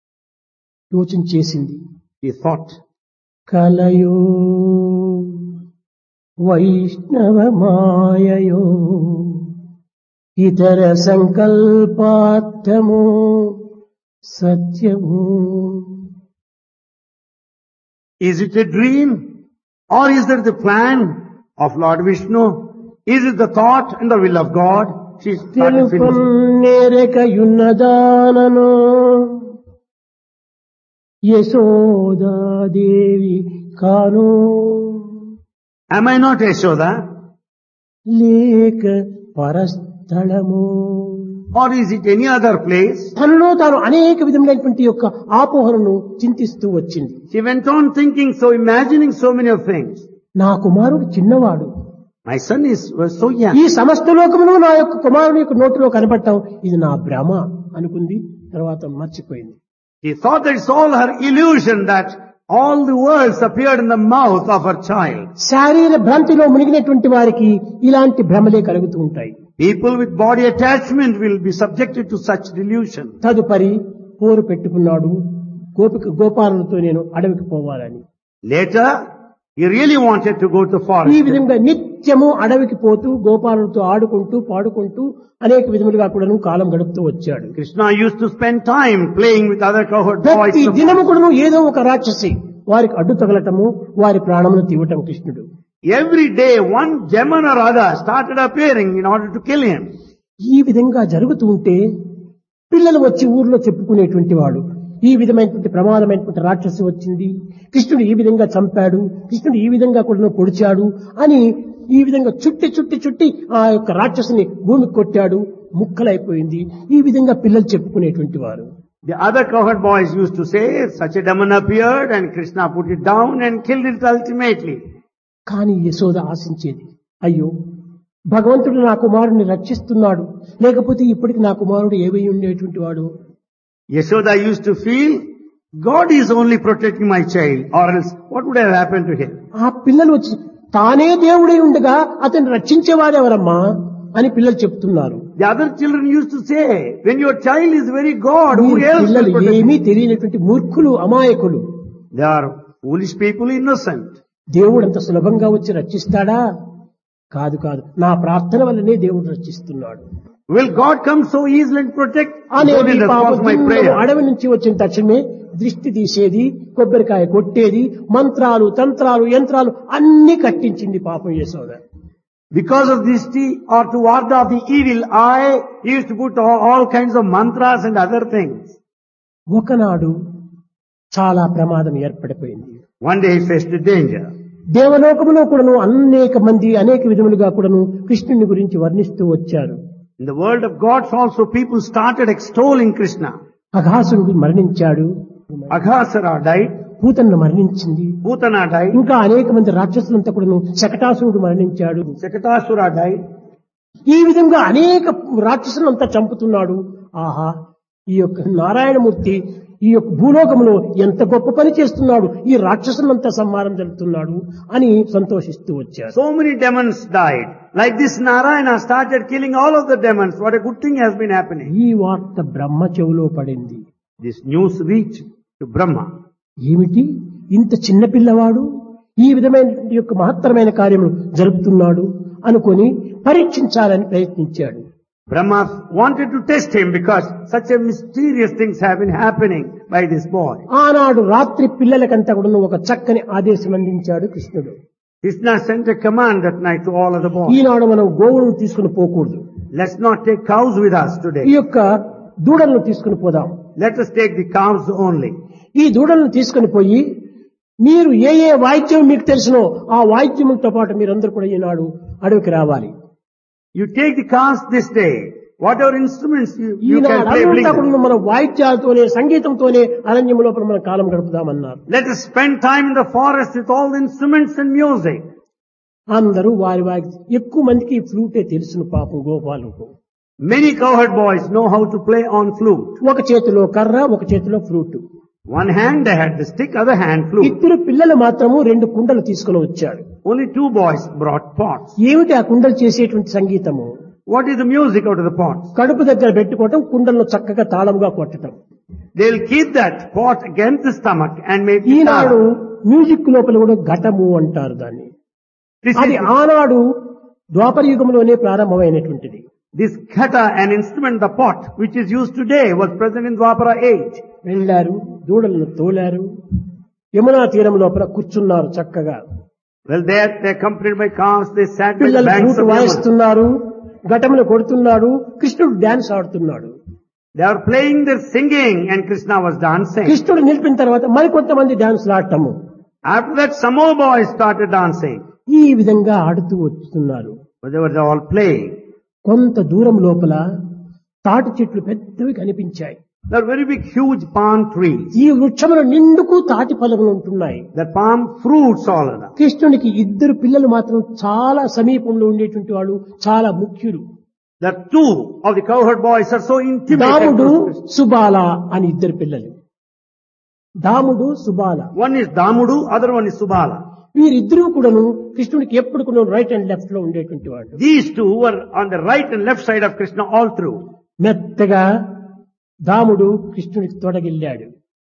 యోచన చేసింది. She thought, కలయో వైష్ణవ మాయయో ఇతర సంకల్పార్థమో సత్యము. is it a dream or is it the plan of Lord Vishnu? Is it the thought and the will of God? She started finishing. నేరెకయున్నదానను Yashoda Devi కాను Am I not Yashoda? లేక పరస్థలము. Or is it any other place? తనలో తాను అనేక విధములైనటువంటి యొక్క ఆపోహనను చింతిస్తూ వచ్చింది. She went on thinking, so imagining so many of things. నా కుమారుడు చిన్నవాడు, My son was so young. ఈ సమస్త లోకమును నా యొక్క కుమారుని యొక్క నోటిలో కనబడటం ఇది నా భ్రమ అనుకుంది. తర్వాత మర్చిపోయింది. She thought that it's all her illusion that all the words appeared in the mouth of her child. శారీర భ్రాంతిలో మునిగినటువంటి వారికి ఇలాంటి భ్రమలే కలుగుతూ ఉంటాయి. People with body attachment will be subjected to such delusion. తదుపరి పోరు పెట్టుకున్నాడు గోపాలులతో నేను అడవికి పోవాలని. Later, he really wanted to go to the ఈ forest. విధంగా నిత్యము అడవికి పోతూ గోపాలులతో ఆడుకుంటూ పాడుకుంటూ అనేక విధములుగా కూడాను కాలం గడుపుతూ వచ్చాడు. Krishna used to spend time playing with other cohort boys. ప్రతి దినము కూడాను ఏదో ఒక రాక్షసి వారికి అడ్డు తగలటము, వారి ప్రాణమును తీవటం కృష్ణుడు. Every day, one demon or other started appearing in order to kill him. ఈ విధంగా జరుగుతూ ఉంటే పిల్లలు వచ్చి ఊర్లో చెప్పుకునేటువంటి వాడు, ఈ విధమైనటువంటి ప్రమాదమైనటువంటి రాక్షసి వచ్చింది, కృష్ణుడు ఈ విధంగా చంపాడు, కృష్ణుడు ఈ విధంగా కూడా పొడిచాడు అని ఈ విధంగా చుట్టి చుట్టి చుట్టి ఆ యొక్క రాక్షసుని భూమికి కొట్టాడు, ముక్కలైపోయింది. ఈ విధంగా పిల్లలు చెప్పుకునేటువంటి వారు. The other cohort boys used to say, such a demon appeared and Krishna put it down and killed it ultimately. కానీ యశోద ఆశించేది, అయ్యో భగవంతుడు నా కుమారుడిని రక్షిస్తున్నాడు, లేకపోతే ఇప్పటికి నా కుమారుడు ఏవై ఉండేటువంటి వాడు. Yashoda used to feel, God is only protecting my child, or else what would have happened to him? ఆ పిల్లలు వచ్చి తానే దేవుడై ఉండగా అతన్ని రక్షించేవారెవరమ్మా అని పిల్లలు చెప్తున్నారు. The other children used to say, when your child is very God, who ఈ else will పిల్లలు protect ఏమీ him? తెలియనటువంటి మూర్ఖులు, అమాయకులు. They are foolish people, innocent. దేవుడు అంత సులభంగా వచ్చి రక్షిస్తాడా? కాదు కాదు, నా ప్రార్థన వల్లనే దేవుడు రక్షిస్తున్నాడు. Will God come so easily and protect? అనే God in response to my prayer. అడవి నుంచి వచ్చిన తక్షణమే దృష్టి తీసేది, కొబ్బరికాయ కొట్టేది, మంత్రాలు, తంత్రాలు, యంత్రాలు అన్ని కట్టించింది పాపం Yashoda. Because of this or to ward off the evil eye, he used to put all kinds of mantras and other things. ఒకనాడు చాలా ప్రమాదం ఏర్పడిపోయింది. One day he faced a danger. దేవలోకములో కూడాను అనేక మంది అనేక విధములుగా కూడాను కృష్ణుని గురించి వర్ణిస్తూ వచ్చారు. In the world of gods also people started extolling Krishna. అఘాసురుడు మరణించాడు, Aghasara died, పూతన్న మరణించింది, Putana died, ఇంకా అనేక మంది రాక్షసులంతా కూడాను, శకటాసురుడు మరణించాడు. Sakatasura died. ఈ విధంగా అనేక రాక్షసులంతా చంపుతున్నాడు. ఆహా, ఈ యొక్క నారాయణమూర్తి ఈ యొక్క భూలోకములో ఎంత గొప్ప పని చేస్తున్నాడు, ఈ రాక్షసులంతా సంహారం జరుగుతున్నాడు అని సంతోషిస్తూ వచ్చారు. So many demons died. Like this Narayana started killing all of the demons. What a good thing has been happening. ఈ వార్త బ్రహ్మ చెవిలో పడింది. This news reached to Brahma. ఏమిటి, ఇంత చిన్న పిల్లవాడు ఈ విధమైన యొక్క మహత్తరమైన కార్యము జరుపుతున్నాడు అనుకొని పరీక్షించాలని ప్రయత్నించాడు. Brahma wanted to test him because such a mysterious things have been happening by this boy. ఆనాడు రాత్రి పిల్లలకంతా కూడా ఒక చక్కని ఆదేశం అందించాడు కృష్ణుడు. Krishna sent a command that night to all of the boys. ఈనాడు మనం గోవులను తీసుకుని పోకూడదు, Let's not take cows with us ఈ today. యొక్క దూడలను తీసుకుని పోదాం. Let us take the cows only. ఈ దూడలను తీసుకుని పోయి మీరు ఏ ఏ వాయిద్యం మీకు తెలిసినో ఆ వాయిద్యములతో పాటు మీరందరూ కూడా ఈనాడు అడవికి రావాలి. You take the cows this day. Whatever instruments you can Eenadu play, bring అంతా them. కూడా మన వాయిద్యాలతోనే సంగీతంతోనే అరణ్యం లోపల మనం కాలం గడుపుదామన్నారు. Let us spend time in the forest with all the instruments and music. అందరూ వారి వారి ఎక్కువ మందికి ఫ్లూటే తెలుసును పాపం గోపాలకు. Many cowherd boys know how to play on flute. ఒక చేతిలో కర్ర, ఒక చేతిలో flute. One hand they had the stick, other hand flute. ఇద్దరు పిల్లలు మాత్రము 2 కుండలు తీసుకుని వచ్చాడు. Only 2 boys brought pots. ఏమిటి ఆ కుండలు చేసేటువంటి సంగీతము? What is the music out of the pots? కడుపు దగ్గర పెట్టుకోవటం, కుండలను చక్కగా తాళముగా కొట్టడం. They'll keep that pot against the stomach and make ఈనాడు guitar. మ్యూజిక్ లోపల కూడా ఘటము అంటారు దాన్ని. This అది is ఆనాడు ద్వాపర యుగంలోనే ప్రారంభమైనటువంటిది. this khata, an instrument, the pot, which is used today, was present in Dwapara age. వెళ్ళారు, దూడలను తోలారు, యమునా తీరం లోపల కూర్చున్నారు చక్కగా. Well, there they accompanied by cows, they sat by the పిల్లలు banks ఫ్లూట్ of Yamuna. వాయిస్తున్నారు, ఘటములు కొడుతున్నాడు, కృష్ణుడు డాన్స్ ఆడుతున్నాడు. They are playing their singing and Krishna was dancing. కృష్ణుడు నిలిపిన తర్వాత మరికొంతమంది డాన్స్ ఆడటము. After that, some more boys started dancing. ఈ విధంగా ఆడుతూ వస్తున్నారు. But they were all playing. కొంత దూరం లోపల తాటి చెట్లు పెద్దవి కనిపించాయి. There are very big, huge palm trees. ఈ వృక్షముల నిండుకు తాటి ఫలములు ఉంటున్నాయి. The palm fruits all of them. కృష్ణునికి 2 పిల్లలు మాత్రం చాలా సమీపంలో ఉండేటువంటి వాళ్ళు, చాలా ముఖ్యులు. The 2 of the cowherd boys are so intimate. దాముడు, Subala అని 2 పిల్లలు. దాముడు, Subala. One is Damudu, other one is Subala. వీరిద్దరూ కూడాను కృష్ణునికి ఎప్పుడు కూడా రైట్ అండ్ లెఫ్ట్ లో ఉండేటువంటి వాళ్ళు. These 2 were on the right and left side of Krishna all through. మెత్తగా దాముడు కృష్ణునికి తొడగిల్లాడు.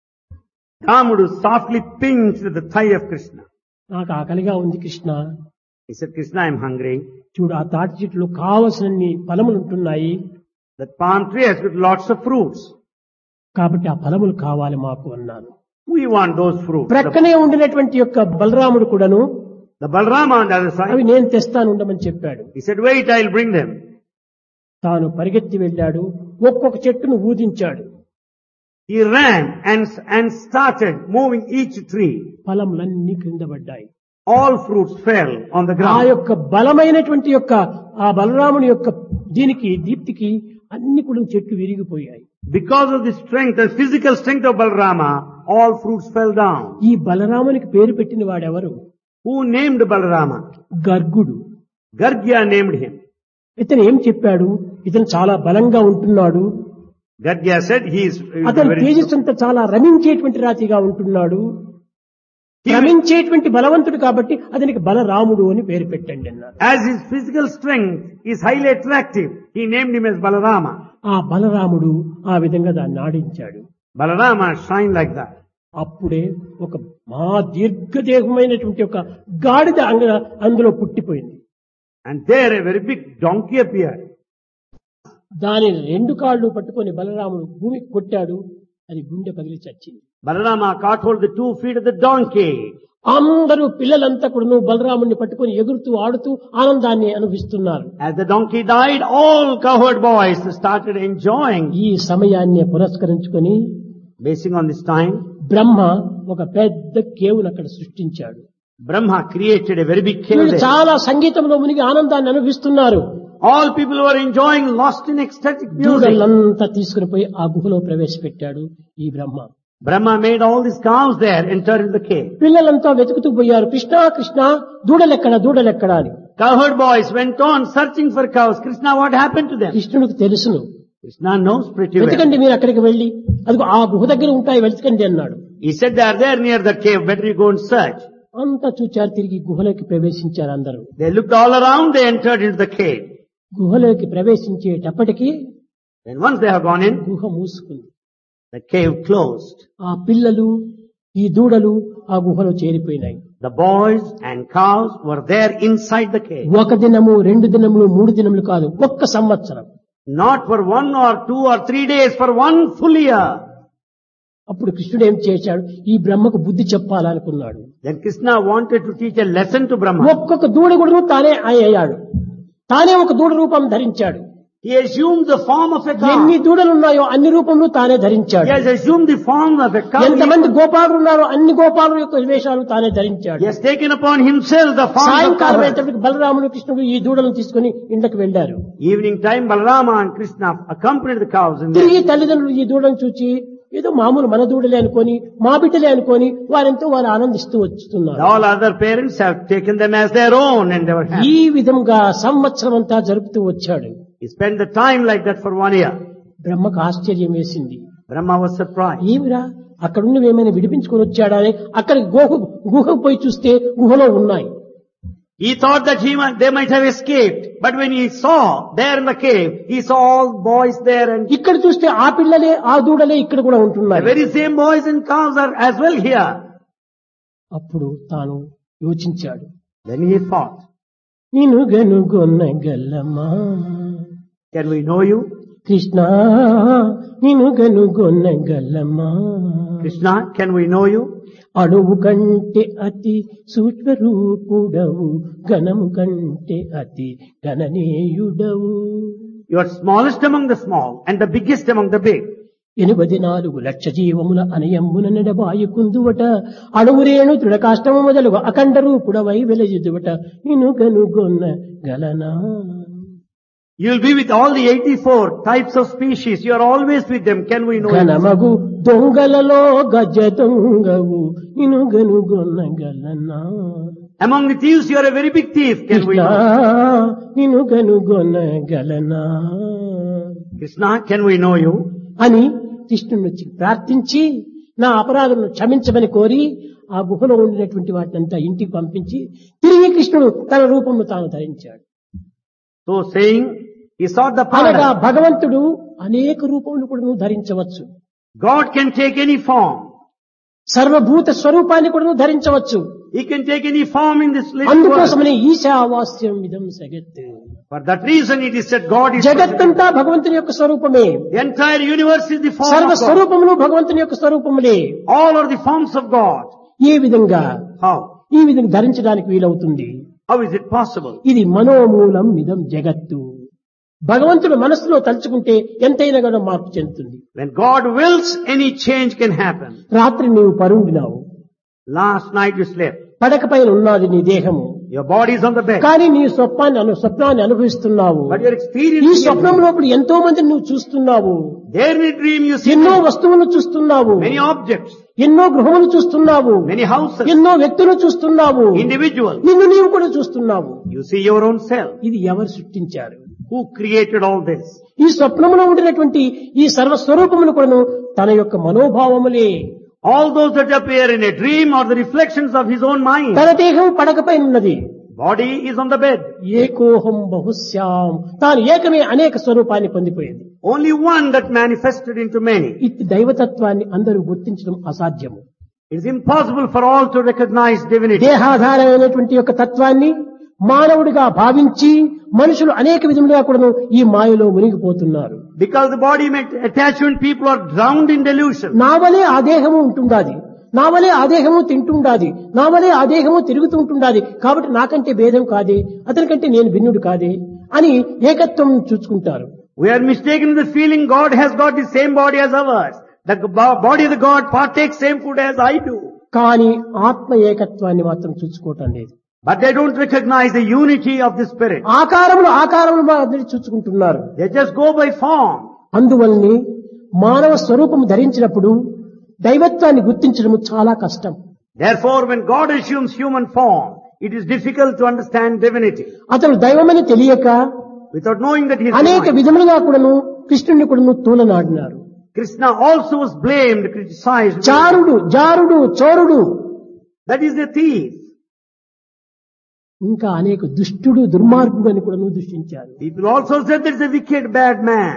Damudu softly pinched the thigh of Krishna. నాకు ఆకలిగా ఉంది Krishna. He said, Krishna, I am hungry. చూడు, ఆ తాటి చెట్లు కావలసినన్ని ఫలములు ఉంటున్నాయి, That palm tree has got lots of fruits. కాబట్టి ఆ ఫలములు కావాలి మాకు అన్నాను. We want those fruits. ప్రక్కనే ఉండినటువంటి యొక్క బలరాముడు కూడాను The Balrama on the other side. అవి నేను తెస్తాను ఉండమని చెప్పాడు. He said, wait, I'll bring them. తాను పరిగెత్తి వెళ్ళాడు, ఒక్కొక్క చెట్టును ఊదించాడు. He ran and started moving each tree. ఫలములన్నీ క్రింద పడ్డాయి. All fruits fell on the ఆ ground. యొక్క బలమైనటువంటి యొక్క ఆ బలరాముని యొక్క దీనికి దీప్తికి అన్ని కూడా చెట్లు విరిగిపోయాయి. Because of the strength and physical strength of Balrama, all fruits fell down. ఈ బలరామునికి పేరు పెట్టిన వాడెవరు? Who named Balarama? గర్గుడు. Gargya named him. ఇతను ఏం చెప్పాడు? ఇతను చాలా బలంగా ఉంటున్నాడు, Gargya said he is అతని very తేజస్సు అంతా చాలా రమించేటువంటి రాతిగా ఉంటున్నాడు, క్రమించేటువంటి బలవంతుడు కాబట్టి అతనికి బలరాముడు అని పేరు పెట్టండి అన్నారు. As his physical strength is highly attractive, he named him as Balarama. ఆ బలరాముడు ఆ విధంగా దాన్ని ఆడించాడు. Balarama shined like that. అప్పుడే ఒక మహా దీర్ఘదేహమైనటువంటి ఒక గాడిద అందులో పుట్టిపోయింది. And there a very big donkey appeared. దాని రెండు కాళ్ళు పట్టుకొని బలరాముడు భూమికి కొట్టాడు. అది గుండె పగిలి చచ్చింది. Balarama caught hold of the 2 feet of the donkey. అందరూ పిల్లలంతా కూడా బలరాముడిని పట్టుకొని ఎగురుతూ ఆడుతూ ఆనందాన్ని అనుభవిస్తున్నారు. As the donkey died, all cowherd boys started enjoying. ఈ సమయాన్ని పురస్కరించుకొని Basing on this time, బ్రహ్మ ఒక పెద్ద కేవును అక్కడ సృష్టించాడు. Brahma created a very big cave వీళ్ళు there. చాలా సంగీతంలో మునిగి ఆనందాన్ని అనుభవిస్తున్నారు. All people were enjoying, lost in ecstatic music. దూడలంతా తీసుకుని పోయి ఆ గుహలో ప్రవేశపెట్టాడు ఈ బ్రహ్మ. Brahma made all these cows there enter into the cave. పిల్లలంతా వెతుకుతూ పోయారు, కృష్ణ కృష్ణ దూడలెక్కడ దూడలెక్కడ అని. Cowherd boys went on searching for cows. Krishna, what happened to them? కృష్ణుడికి తెలుసును. Krishna knows pretty well. వెతకండి మీరు అక్కడికి వెళ్లి, అదిగో ఆ గుహ దగ్గర ఉంటాయి వెతకండి అన్నాడు. He said they are there near the cave, better you go and search. అంతా చూచారు, తిరిగి గుహలోకి ప్రవేశించారు అందరూ. They looked all around, they entered into the cave. గుహలోకి ప్రవేశించేటప్పటికి Then once they have gone in, గుహ మూసుకుంది. the cave closed. ఆ పిల్లలు ఈ దూడలు ఆ గుహలో చేరిపోయినాయి. The boys and cows were there inside the cave. ఒక దినము 2 దినములు 3 దినములు కాదు, ఒక్క సంవత్సరం. Not for 1 or 2 or 3 days, for 1 full year. అప్పుడు కృష్ణుడు ఏం చేశాడు, ఈ బ్రహ్మకు బుద్ధి చెప్పాలనుకున్నాడు. Then Krishna wanted to teach a lesson to Brahma. ఒక్కొక్క దూడ కూడా తానే అయ్యాడు. తానే ఒక దూడ రూపం ధరించాడు. He assumed the form of a cow. ఎన్ని దూడలు ఉన్నాయో అన్ని రూపంలో తానే ధరించాడు. He has assumed the form of a cow. ఎంతమంది గోపాలు ఉన్నారో అన్ని గోపాల యొక్క వేషాలు తానే ధరించాడు. He has taken upon himself the form of a సాయంకాలం cow. అయ్యేటప్పటికి బలరాముడు కృష్ణుడు ఈ దూడలను తీసుకుని ఇంట్లోకి వెళ్లారు. Evening time, Balarama and Krishna accompanied the cows in there. తిరిగి తల్లిదండ్రులు ఈ దూడను చూచి ఏదో మామూలు మన దూడలే అనుకొని మా బిడ్డలే అనుకొని వారెంతో వారు ఆనందిస్తూ వస్తున్నారు. All other parents have taken them as their own and they were happy. ఈ విధంగా సంవత్సరం అంతా జరుపుతూ వచ్చాడు. He spent the time like that for 1 year. బ్రహ్మకు ఆశ్చర్యం వేసింది. Brahma was surprised. ఏమిరా అక్కడున్న ఏమైనా విడిపించుకొని వచ్చాడా అని అక్కడికి గుహకు పోయి చూస్తే గుహలో ఉన్నాయి. He thought that they might have escaped. But when he saw there in the cave, he saw all boys there and ఇక్కడ చూస్తే ఆ పిల్లలే ఆ దూడలే ఇక్కడ కూడా the ఉంటున్నాయి. very same boys and cows are as well here. అప్పుడు తాను యోచించాడు. Then he thought, నేను గనుగొన్న గల్లమా can we know you? Krishna, నేను గనుగొన్న గల్లమా Krishna, can we know you? అణువు కంటే అతి సూక్ష్మ రూపుడవు, ఘనము కంటే అతి గణనీయుడవు. You are smallest among the small and the biggest among the big. 84 లక్ష జీవముల అనయమ్మున నడబాయి కుందువట, అణువురేణు దృఢకాష్టము మొదలుగా అఖండ రూపుడవై వెలయుదువట, నిన్ను కనుగొన్న గలనా. You will be with all the 84 types of species. You are always with them. Can we know you? ఘనమగు దొంగలలో గజ దొంగవు, నిన్ను కనుగొన్న గలనా. Among the thieves, you are a very big thief. Can we Krishna, know? నిన్ను కనుగొన్న గలనా Krishna, can we know you? అని కృష్ణుని వచ్చి ప్రార్థించి నా అపరాధులను క్షమించమని కోరి ఆ గుహలో ఉండినటువంటి వాటినంతా ఇంటికి పంపించి తిరిగి కృష్ణుడు తన రూపంను తాను ధరించాడు. So saying, he sought the అనగా pardon. భగవంతుడు అనేక రూపములు కూడా ధరించవచ్చు. God can take any form. సర్వభూత స్వరూపాన్ని కూడా ధరించవచ్చు. He can take any form in this little world. అందుకోసమని ఈశావాస్యం ఇదం జగత్. For that reason it is said God is జగత్తంతా భగవంతుని యొక్క స్వరూపమే. the entire universe is the form సర్వ of God. స్వరూపములు భగవంతుని యొక్క స్వరూపములే. All are the forms of God. ఏ విధంగా How? ఈ విధంగా ధరించడానికి వీలవుతుంది. How is it possible? ఇది మనోమూలం ఇదం జగత్తు. భగవంతుడు మనస్సులో తలుచుకుంటే ఎంతైనా కూడా మార్పు చెందుతుంది. When God wills, any change can happen. రాత్రి నీవు పరుండినావు, Last night you slept. పడక పైన ఉన్నది నీ దేహము, Your body is on the bed. కానీ నీ స్వప్నాన్ని అనుభవిస్తున్నావు. But you're ఈ experiencing స్వప్నం లోపల ఎంతో మందిని నువ్వు చూస్తున్నావు. there in a dream you see ఎన్నో వస్తువులను చూస్తున్నావు, many objects, ఎన్నో గృహములు చూస్తున్నావు, many houses, ఎన్నో వ్యక్తులు చూస్తున్నావు, individuals. నిన్ను నీవు కూడా చూస్తున్నావు. You see your own self. ఇది ఎవరు సృష్టించారు? Who created all this? ఈ స్వప్నములో ఉండినటువంటి ఈ సర్వస్వరూపములు కూడాను తన యొక్క మనోభావములే, All those that appear in a dream are the reflections of his own mind. తన దేహం పడకపై ఉన్నది. Body is on the bed. ఏకోహం బహుశ్యాం, తాను ఏకమే అనేక స్వరూపాన్ని పొందిపోయింది. Only one that manifested into many. ఇది దైవతత్వాన్ని అందరూ గుర్తించడం అసాధ్యము. It is impossible for all to recognize divinity. దేహాధారమైనటువంటి యొక్క తత్వాన్ని మానవుడిగా భావించి మనుషులు అనేక విధములుగా కూడా ఈ మాయలో మునిగిపోతున్నారు. Because the body attachment, people are drowned in delusion. నా వలే ఆ దేహము ఉంటుండాది, నా వలే ఆ దేహము తింటుండాది, నా వలే ఆ దేహము తిరుగుతూ ఉంటుండాది, కాబట్టి నాకంటే భేదం కాదే, అతనికంటే నేను భిన్నుడు కాదే అని ఏకత్వం చూసుకుంటారు. We are mistaken in the feeling God has got the same body as ours. The body of the God partakes same food as I do. కానీ ఆత్మ ఏకత్వాన్ని మాత్రం చూసుకోవటం లేదు. But they don't recognize the unity of the spirit. ఆకారములు అందరూ చూసుకుంటున్నారు. They just go by form. అందువల్లనే మానవ స్వరూపం ధరించినప్పుడు దైవత్వాన్ని గుర్తించడం చాలా కష్టం. Therefore, when God assumes human form, it is difficult to understand divinity. అతను దైవమని తెలియక Without knowing that he is అనేక divine. విధములుగా కూడాను కృష్ణుని కూడాను తూలనాడినారు. Krishna also was blamed, criticized. జారుడు చోరుడు, That is a thief. ఇంకా అనేక దుష్టుడు దుర్మార్గుడు అని కూడాను దూషించారు. People also said that is a wicked, bad man.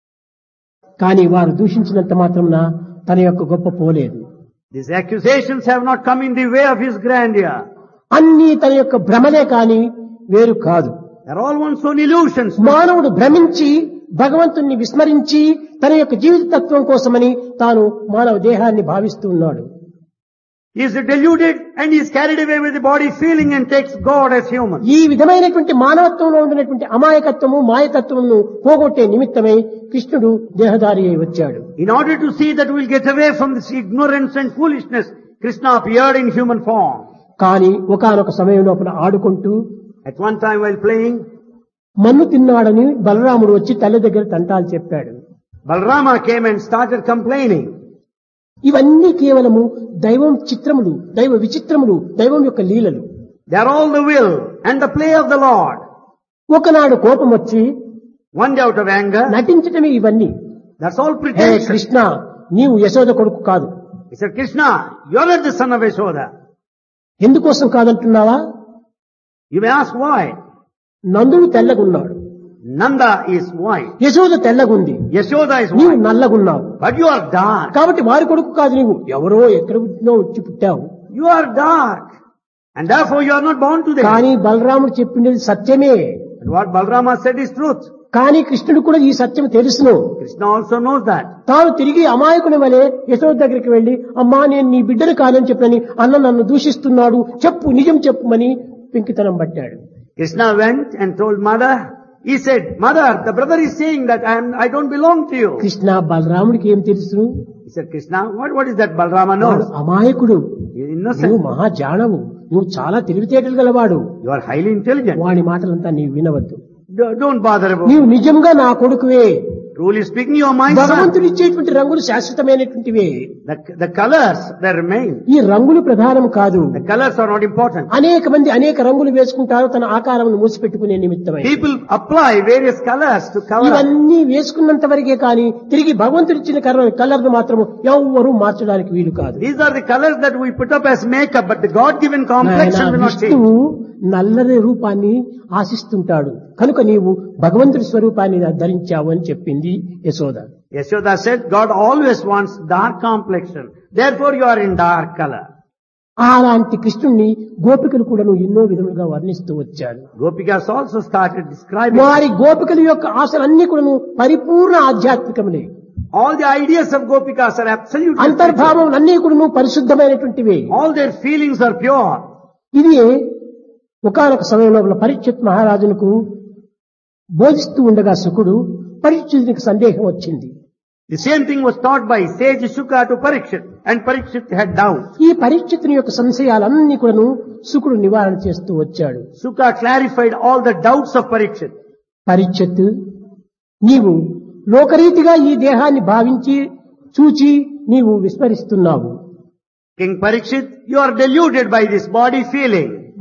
కానీ వారు దూషించినంత మాత్రమున తన యొక్క గొప్ప పోలేదు. These accusations have not come in the way of his grandeur. అన్నీ తన యొక్క భ్రమలే కాని వేరు కాదు. They are all one's own illusions. మానవుడు భ్రమించి భగవంతుణ్ణి విస్మరించి తన యొక్క జీవిత తత్వం కోసమని తాను మానవ దేహాన్ని భావిస్తూ ఉన్నాడు. He is deluded and he is carried away with the body feeling and takes God as human. ఈ విధమైనటువంటి మానవత్వంలో ఉండినటువంటి అమాయకత్వము మాయతత్వమును పోగొట్టే నిమిత్తమై కృష్ణుడు దేహధారి అయి వచ్చాడు. In order to see that we will get away from this ignorance and foolishness, Krishna appeared in human form. కానీ ఒకానొక సమయం లోపల ఆడుకుంటూ At one time while playing, మన్ను తిన్నాడని బలరాముడు వచ్చి తల్లి దగ్గర తంటాలు చెప్పాడు. Balarama came and started complaining. ఇవన్నీ కేవలము దైవం చిత్రములు, దైవ విచిత్రములు, దైవం యొక్క లీలలు. They are all the will and the play of the Lord. ఒకనాడు కోపం వచ్చి One day out of anger, నటించటమే ఇవన్నీ. that's all hey pretension. Krishna, నీవు యశోద కొడుకు కాదు. He said, Krishna, you are not the son of Yashoda. ఎందుకోసం కాదంటున్నావా? You may ask why. నందుడు తెల్లగున్నాడు, Nanda is white. Yashoda తెల్లగుంది, Yashoda is నీవు white. నల్లగున్నావు. But you are dark. కాబట్టి వారి కొడుకు కాదు, నీవు ఎవరో ఎక్కడ వచ్చి పుట్టావు. You are dark. And therefore you are not born today. కానీ బలరాముడు చెప్పింది సత్యమే. And what Balarama said is truth. కానీ కృష్ణుడు కూడా ఈ సత్యం తెలుసును. Krishna also knows that. తాను తిరిగి అమాయకుని వలె యశోద దగ్గరికి వెళ్లి, అమ్మా నేను నీ బిడ్డను కాదని చెప్పని అన్న నన్ను దూషిస్తున్నాడు, చెప్పు నిజం చెప్పుమని పెంకితనం పట్టాడు. Krishna went and told mother, he said, Mother, the brother is saying that I don't belong to you. Krishna బలరాముడికి ఏం తెలుసు? He said, Krishna, what is that Balarama వాడు knows? అమాయకుడు, He is నువ్వు innocent. మహాజానవు, నువ్వు చాలా తెలివితేటలు గలవాడు. You are highly intelligent. వాడి మాటలంతా నీవు వినవద్దు. Don't bother about it. నీవు నిజంగా నా కొడుకువే. Truly speaking, you are my son. భగవంతుడు ఇచ్చేటువంటి రంగులు శాశ్వతమైనటువంటివే. The colors, they remain. ఈ రంగులు ప్రధానం కాదు. The colors are not important. అనేక మంది అనేక రంగులు వేసుకుంటారు తన ఆకారమును మూసిపెట్టుకునే నిమిత్తమై. People apply various colors to cover up. ఇవన్నీ వేసుకున్నంత వరకే కానీ తిరిగి భగవంతుడు ఇచ్చిన కలర్ ను మాత్రం ఎవ్వరూ మార్చడానికి వీలు కాదు. These are the colors that we put up as makeup, but the God-given complexion will not change. విష్ణువు నల్లని రూపాన్ని ఆశిస్తుంటాడు, కనుక నీవు భగవంతుడి స్వరూపాన్ని ధరించావు అని చెప్పింది Yashoda. Yashoda said, God always wants dark complexion. Therefore you are in dark color. అలాంటి కృష్ణుణ్ణి గోపికలు కూడా ఎన్నో విధములుగా వర్ణిస్తూ వచ్చారు. Gopikas also started describing. వారి గోపికల యొక్క ఆశలన్నీ కూడా పరిపూర్ణ ఆధ్యాత్మికములే. All the ideas of Gopikas are absolutely spiritual. అంతర్భావం అన్నీ కూడా పరిశుద్ధమైనటువంటివి. All their feelings are pure. ఇది ఒకానొక సమయంలో పరీక్షిత్ మహారాజునకు బోధిస్తూ ఉండగా శుకుడు పరీక్షితునికి సందేహం వచ్చింది. The same thing was taught by sage Shuka to Parikshit, and Parikshit had doubt. ఈ పరీక్షితుని యొక్క సంశయాలన్నీ కూడాను శుకుడు నివారణ చేస్తూ వచ్చాడు. Shuka clarified all the doubts of Parikshit. Parikshit, నీవు లోకరీతిగా ఈ దేహాన్ని భావించి చూచి నీవు విస్మరిస్తున్నావు. King Parikshit, you are deluded by this body feeling.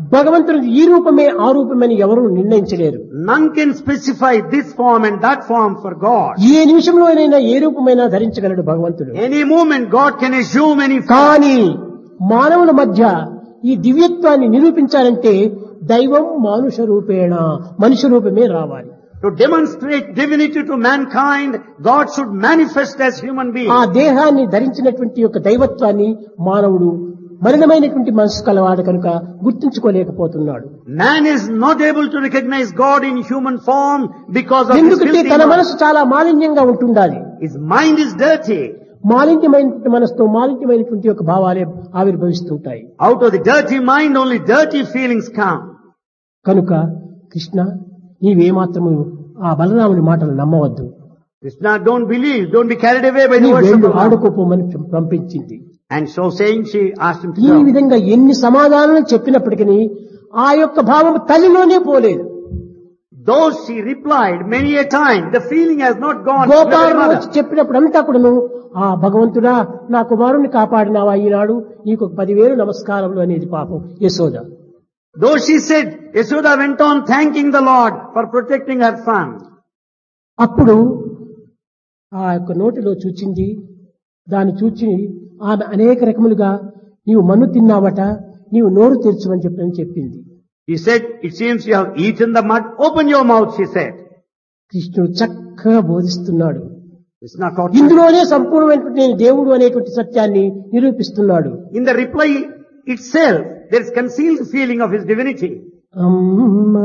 భగవంతుడు ఈ రూపమే ఆ రూపమని ఎవరు నిర్ణయించలేరు. None can specify this form and that form for God. ఏ నిమిషంలోనైనా ఏ రూపమైనా ధరించగలడు భగవంతుడు. Any moment God can assume any form. కానీ మానవుల మధ్య ఈ దివ్యత్వాన్ని నిరూపించాలంటే దైవం మానుష రూపేణ మనుష్య రూపమే రావాలి. To demonstrate divinity to mankind, God should manifest as human being. ఆ దేహాన్ని ధరించినటువంటి యొక్క దైవత్వాన్ని మానవుడు మలినమైనటువంటి మనసు కలవాడు కనుక గుర్తించుకోలేకపోతున్నాడు. Man is not able to recognize God in human form because of his ఎందుకంటే filthy తన mind. మనసు చాలా మాలిన్యంగా ఉంటుండాలి. His mind is dirty. మాలిన్యమైనటువంటి మనసుతో మాలిన్యమైనటువంటి యొక్క భావాలే ఆవిర్భవిస్తుంటాయి. Out of the dirty mind only dirty feelings come. కనుక కృష్ణ నీవేమాత్రము ఆ బలరాముని మాటలు నమ్మవద్దు. Krishna, don't believe, don't be carried away by నీ the words of వెళ్ళు the Lord. ఆడుకోపోమని పంపించింది. And so saying, she asked him to ఈ go. విధంగా ఎన్ని సమాధానాలు చెప్పినప్పటికీ ఆ యొక్క భావం తల్లిలోనే పోలేదు. Though she replied many a time, the feeling has not gone to the Gopaludu mother. వచ్చి చెప్పినప్పుడు అంతా కూడాను ఆ భగవంతుడా నా కుమారుని కాపాడినావా ఈనాడు నీకు 10,000 నమస్కారములు అనేది పాపం Yashoda. Though she said, Yashoda went on thanking the Lord for protecting her son. అప్పుడు ఆ యొక్క నోటిలో చూచింది. దాన్ని చూచి ఆమె అనేక రకములుగా నీవు మన్ను తిన్నావట, నీవు నోరు తెరచమని చెప్పింది. He said, it seems you have eaten the mud. Open your mouth, she said. కృష్ణుడు చక్కగా బోధిస్తున్నాడు. It's not taught. ఇందులోనే సంపూర్ణమైనటువంటి నేను దేవుడు అనేటువంటి సత్యాన్ని నిరూపిస్తున్నాడు. In the reply itself, there is concealed feeling of his divinity. అమ్మా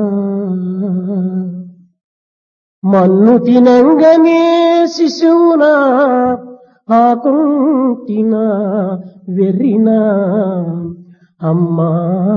మన్ను తినంగనే శిశువునా ఆకుంటినా వెర్రినా అమ్మా.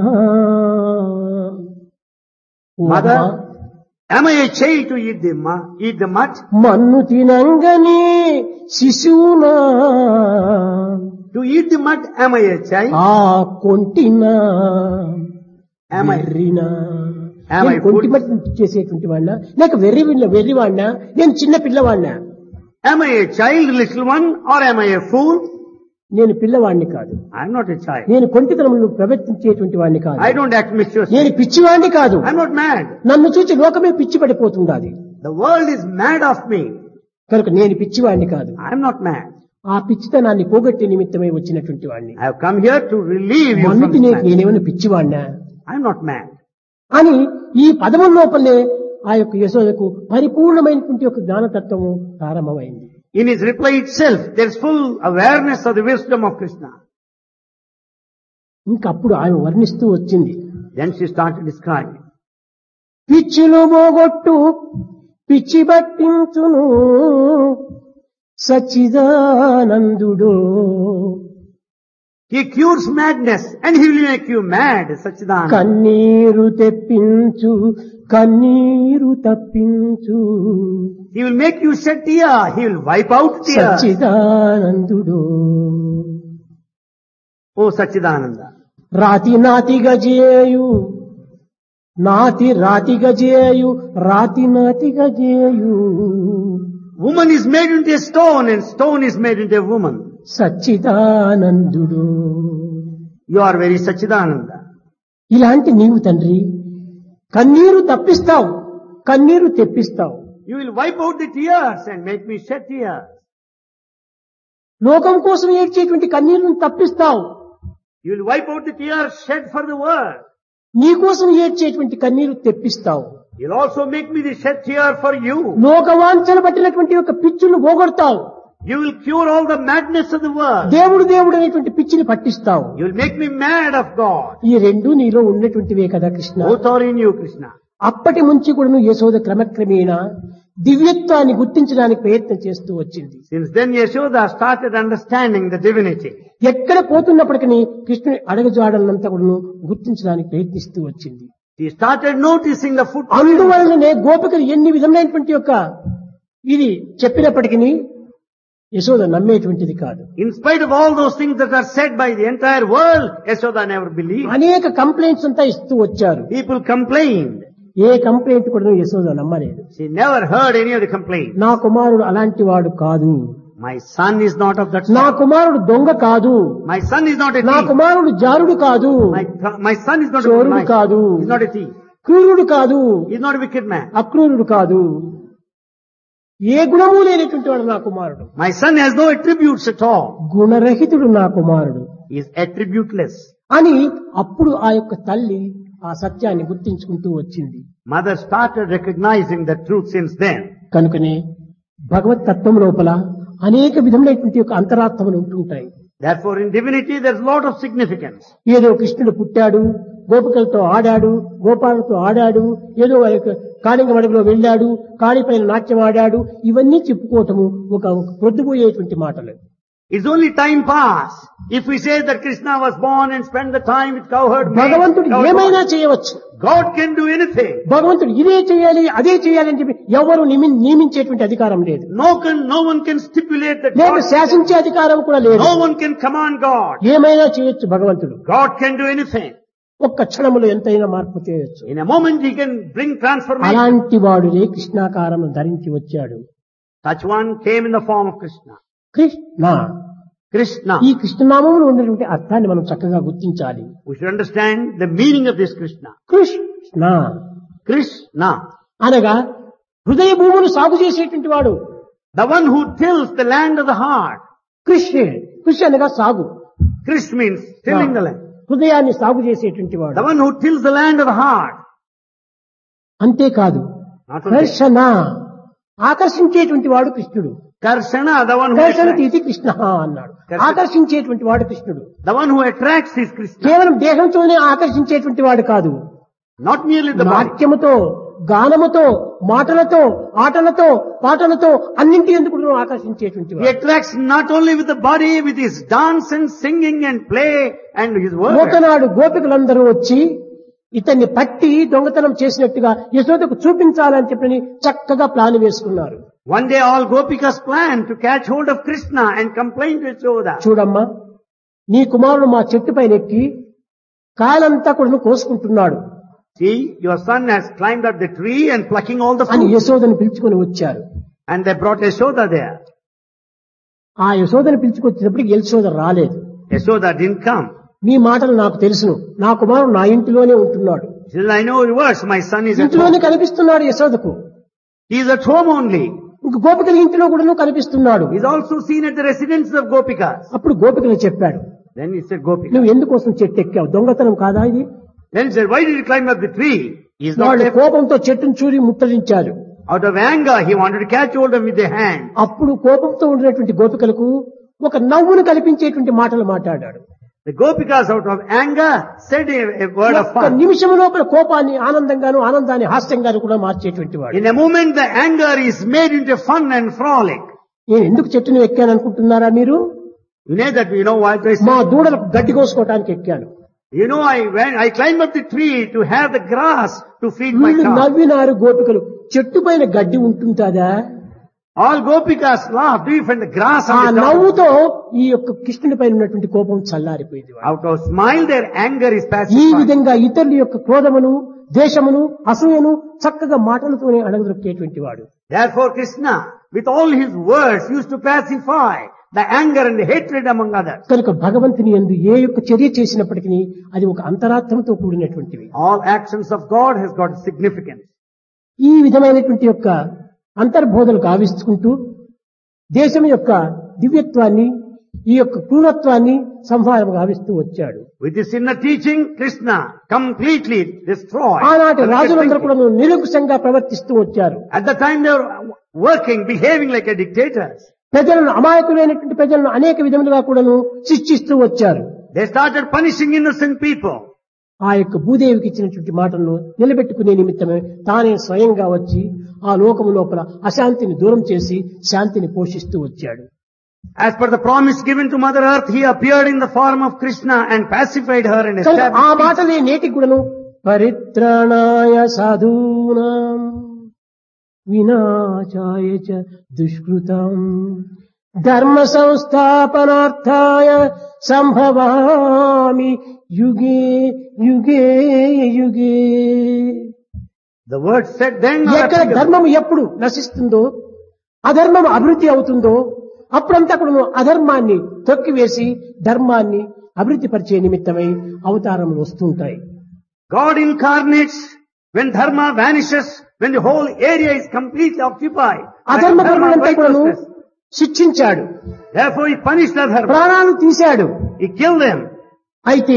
Mother, am I a child to eat the mud? మన్ను తినంగనే శిశువునా To eat the mud, am I a child? ఆకుంటినా Am I? వెర్రినా. Am I నేను కొంటి మట్టి చేసేటువంటి వాడినా లేక వెర్రివాడినా నేను చిన్న పిల్లవాడినా? Am I a child, little one, or am I a fool? నేను పిల్లవాడిని కాదు. I'm not a child. నేను కొంటితనములు ప్రవర్తించేటువంటి వాడిని కాదు. I don't act mischievously. నేను పిచ్చివాడిని కాదు. I'm not mad. నన్ను చూచి లోకమే పిచ్చి పడిపోతుండాలి. The world is mad of me. కనుక నేను పిచ్చివాడిని కాదు. I'm not mad. ఆ పిచ్చితనాన్ని పోగొట్టే నిమిత్తమై వచ్చినటువంటి వాడిని. I have come here to relieve you from మన్నుకి this madness. నేనేమైనా పిచ్చివాడినా I'm not mad. అని ఈ పదముల లోపలే ఆ యొక్క యశోదకు పరిపూర్ణమైనటువంటి యొక్క జ్ఞానతత్వము ప్రారంభమైంది. In his reply itself, there is full awareness of the wisdom of Krishna. ఇంకప్పుడు ఆమె వర్ణిస్తూ వచ్చింది. Then she started describing. పిచ్చులు పోగొట్టు పిచ్చి పట్టించును సచ్చిదానందుడు. He cures madness and he will make you mad, Sachidananda. కన్నీరు తెప్పించు కన్నీరు తప్పించు He will make you shed tear. He will wipe out tears. సచ్చిదానందుడు. Oh Sachidananda. రాతి నాతిగా చేయు రాతిగా చేయు Woman is made into a stone and stone is made into a woman. సచ్చిదానందుడు. You are very Sachidananda. ఇలాంటి నీవు తండ్రి కన్నీరు తప్పిస్తావు, కన్నీరు తెప్పిస్తావు. You will wipe out the tears and make me shed tears. లోకం కోసం ఏడ్చేటువంటి కన్నీరును తప్పిస్తావు. You will wipe out the tears shed for the world. నీ కోసం ఏడ్చేటువంటి కన్నీరు తెప్పిస్తావు. You'll also make me the shed tear for you. లోకవాంఛలు పట్టినటువంటి యొక్క పిచ్చును పోగొడతావు. You will cure all the madness of the world. దేవుడు అనేటువంటి పిచ్చిని పట్టిస్తావు. You will make me mad of God. ఈ రెండు నీలో ఉన్నటువంటివే కదా Krishna. Both are in you, Krishna. అప్పటి నుంచి కూడా యశోద క్రమక్రమేణా దివ్యత్వాన్ని గుర్తించడానికి ప్రయత్నం చేస్తూ వచ్చింది. Since then Yashoda started understanding the divinity. ఎక్కడ పోతున్నప్పటికీ కృష్ణుని అడగజాడలంతా కూడా గుర్తించడానికి ప్రయత్నిస్తూ వచ్చింది. She started noticing the footprints. అందువలననే గోపికలు ఎన్ని విధమైనటువంటి యొక్క ఇది చెప్పినప్పటికీ యశోద నమ్మేటువంటిది కాదు. In spite of all those things that are said by the entire world, Yashoda never believed. అనేక కంప్లైంట్స్ అంతా ఇస్తూ వచ్చారు. People complained. ఏ కంప్లైంట్ కూడా యశోద నమ్మలేదు. She never heard any of the complaints. నా కుమారుడు అలాంటి వాడు కాదు, My son is not of that నా sort. కుమారుడు దొంగ కాదు, My son is not a నా thief. కుమారుడు జారుడు కాదు, My son is not a చోరుడు knife. కాదు, He's not a thief. క్రూరుడు కాదు, He's not a wicked man. అక్రూరుడు కాదు, ఏ గుణము లేనటువంటి వాడు నా కుమారుడు, My son has no attributes at all. గుణరహితుడు నా కుమారుడు He is attributeless. అని అప్పుడు ఆ యొక్క తల్లి ఆ సత్యాన్ని గుర్తించుకుంటూ వచ్చింది. Mother started recognizing the truth since then. కనుకనే భగవత్ తత్వం లోపల అనేక విధములైనటువంటి యొక్క అంతరార్థములు ఉంటుంటాయి. Therefore in divinity there's a lot of significance. ఏదో కృష్ణుడు పుట్టాడు, గోపికలతో ఆడాడు, గోపాలతో ఆడాడు, ఏదో కాళింగ మడుగులో వెళ్ళాడు, కాళిపైన నాట్యం ఆడాడు, ఇవన్నీ చెప్పుకోవటము ఒక ప్రొద్దుపోయేటువంటి మాటలు. It's only time pass. If we say that Krishna was born and spent the time with cowherd, భగవంతుడు ఏమైనా చేయవచ్చు. God can do anything. భగవంతుడు ఇదే చేయాలి అదే చేయాలి అని చెప్పి ఎవరు నియమించేటువంటి అధికారం లేదు. No one can stipulate that. లేదు శాసించే అధికారం కూడా లేదు. No one can command God. ఏమైనా చేయొచ్చు భగవంతుడు. God can do anything. ఒక్క క్షణములో ఎంతైనా మార్పు చేయొచ్చు. In a moment he can bring transformation. అలాంటి వాడునే కృష్ణాకారం ధరించి వచ్చాడు. Such one came in the form of Krishna. Krishna. ఈ కృష్ణనామములో ఉన్నటువంటి అర్థాన్ని మనం చక్కగా గుర్తించాలి. We should understand the meaning of this Krishna. Krishna. అనగా హృదయ భూములు సాగు చేసేటువంటి వాడు. The one who tills the land of the heart. కృషి అనగా సాగు. Krish means tilling the land. హృదయాన్ని సాగు చేసేటువంటి వాడు. The one who tills the land of the heart. అంతేకాదు, కర్షణ ఆకర్షించేటువంటి వాడు కృష్ణుడు. Karshana, the one who కర్షణతి ఇది కృష్ణ అన్నాడు. ఆకర్షించేటువంటి వాడు కృష్ణుడు. The one who attracts is Krishna. కేవలం దేహంతోనే ఆకర్షించేటువంటి వాడు కాదు. Not merely the body. నాట్యముతో, గానముతో, మాటలతో, ఆటలతో, పాటలతో అన్నింటి ఎందుకు ఆకర్షించేటువంటి He వాడు. attracts not only with the body, with his dance and singing and play and his words. ఒకనాడు గోపికలందరూ వచ్చి ఇతన్ని పట్టి దొంగతనం చేసినట్టుగా యశోదకు చూపించాలని చెప్పని చక్కగా ప్లాన్ వేసుకున్నారు. One day all Gopikas planned to catch hold of Krishna and complain to Yashoda. చూడమ్మా, నీ కుమారుడు మా చెట్టు పైన ఎక్కి కాయలంతా కూడా కోసుకుంటున్నాడు. See, your son has climbed up the tree and plucking all the అని fruit. యశోదని పిలుచుకొని వచ్చారు. And they brought Yashoda there. ఆ యశోదని పిలుచుకొచ్చినప్పటికి యశోద రాలేదు. Yashoda didn't come. నీ మాటలు నాకు తెలుసును, నా కుమారుడు నా ఇంటిలోనే ఉంటున్నాడు. She said, I know your words, my son is at ఇంట్లోనే home. కనిపిస్తున్నాడు యశోదకు. He is at home only. ఇంక గోపికల ఇంటిలో కూడా కనిపిస్తున్నాడు. He is also seen at the residence of Gopikas. అప్పుడు గోపికలు చెప్పాడు, Then he said, Gopika. నువ్వు ఎందుకోసం చెట్టు ఎక్కావు, దొంగతనం కాదా ఇది? Then he said, why did you climb up the tree? He is not వాళ్ళు there. కోపంతో చెట్టును చూరి ముట్టడించారు. Out of anger, he wanted to catch hold of him with their hand. అప్పుడు కోపంతో ఉండినటువంటి గోపికలకు ఒక నవ్వును కల్పించేటువంటి మాటలు మాట్లాడాడు. The Gopikas, out of anger, said a word of ఒక్క fun. నిమిషం లోపల కోపాన్ని ఆనందంగాను, ఆనందాన్ని హాస్యంగాను కూడా మార్చేటువంటి వాడు. In a moment, the anger is made into fun and frolic. నేను ఎందుకు చెట్టును ఎక్కాను అనుకుంటున్నారా మీరు? You know that, you know what I మా said? దూడలకు గడ్డి కోసుకోవడానికి ఎక్కాను. You know, I climbed up the tree to have the grass to feed my వీళ్ళు cow. నవ్వినారు గోపికలు. చెట్టు పైన గడ్డి ఉంటుందా? All Gopikas laughed, do you find the grass ఆ on the top? నవ్వుతో ఈ యొక్క కృష్ణుడి పైన ఉన్నటువంటి కోపం చల్లారిపోయింది. Out of smile, their anger is ఈ pacified. విధంగా ఇతరుల యొక్క క్రోధమును, ద్వేషమును, అసూయను చక్కగా మాటలతోనే అణగదొక్కేటువంటి వాడు. Therefore Krishna, with all his words, used to pacify the anger and the hatred among others. కనుక భగవంతుని యందు ఏ యొక్క చర్య చేసినప్పటికీ అది ఒక అంతరార్థంతో కూడినటువంటివి. All actions of God has got significance. ఈ విధమైనటువంటి యొక్క అంతర్బోధనకు ఆవిష్కుంటూ దేశం యొక్క దివ్యత్వాన్ని, ఈ యొక్క క్రూరత్వాన్ని సంహారం గావిస్తూ వచ్చాడు. With this inner teaching, Krishna completely destroyed. ఆనాటి రాజులందరూ కూడా నిరంకుశంగా ప్రవర్తిస్తూ వచ్చారు. At the time they were working, behaving like a dictators. ప్రజలను, అమాయకులైనటువంటి ప్రజలను అనేక విధములుగా కూడాను శిక్షిస్తూ వచ్చారు. They started punishing innocent people. ఆ యొక్క భూదేవికి ఇచ్చినటువంటి మాటలను నిలబెట్టుకునే నిమిత్తమే తానే స్వయంగా వచ్చి ఆ లోకము లోపల అశాంతిని దూరం చేసి శాంతిని పోషిస్తూ వచ్చాడు. As per the promise given to Mother Earth, he appeared in the form of Krishna and pacified her and కనుక ఆ established peace. మాటలే నేటికి కూడాను పరిత్రాణాయ సాధూనాం వినాశాయ చ దుష్కృతం ధర్మ సంస్థాపనార్థాయ సంభవామి యుగే యుగే యుగే. The word said then, or ఎక్కడ applicable? ధర్మం ఎప్పుడు నశిస్తుందో, అధర్మం అభివృద్ధి అవుతుందో, అప్పుడంతా కూడా అధర్మాన్ని తొక్కివేసి ధర్మాన్ని అభివృద్ధి పరిచే నిమిత్తమై అవతారములు వస్తుంటాయి. God incarnates when dharma vanishes, when the whole area is completely occupied. అధర్మ కర్మలంతా కూడాను శిక్షించాడు. Therefore he punished the dharma. ప్రాణాలు తీశాడు. He killed them. అయితే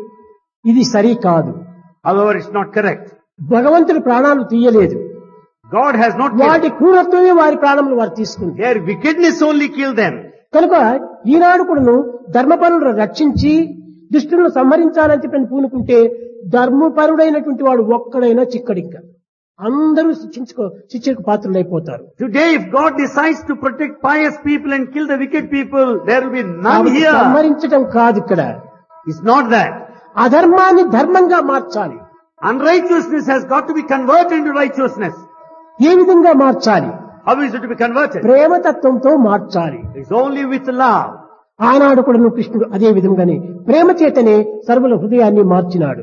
ఇది సరి కాదు. However, it's not correct. భగవంతుడు ప్రాణాలు తీయలేదు. God has not వాటి killed. క్రూరత్వమే వారి ప్రాణములు వారు తీసుకుంది. Their wickedness only killed them. కనుక ఈనాడు కూడాను ధర్మపరులను రక్షించి దుష్టులను సంహరించాలని చెప్పని పూనుకుంటే ధర్మపరుడైనటువంటి వాడు ఒక్కడైనా చిక్కడిక్క అందరూ శిక్షకు పాత్రులైపోతారు. Today, if God decides to protect pious people and kill the wicked people, there will be none here. సంహరించడం కాదు ఇక్కడ. It's not that. అధర్మాన్ని ధర్మంగా మార్చాలి. Unrighteousness has got to be converted into righteousness. ఏ విధంగా మార్చాలి? How is it to be converted? ప్రేమతత్వంతో మార్చాలి. It's only with love. ఆనాడు కూడా కృష్ణుడు అదే విధంగానే ప్రేమ చేతనే సర్వుల హృదయాన్ని మార్చినాడు.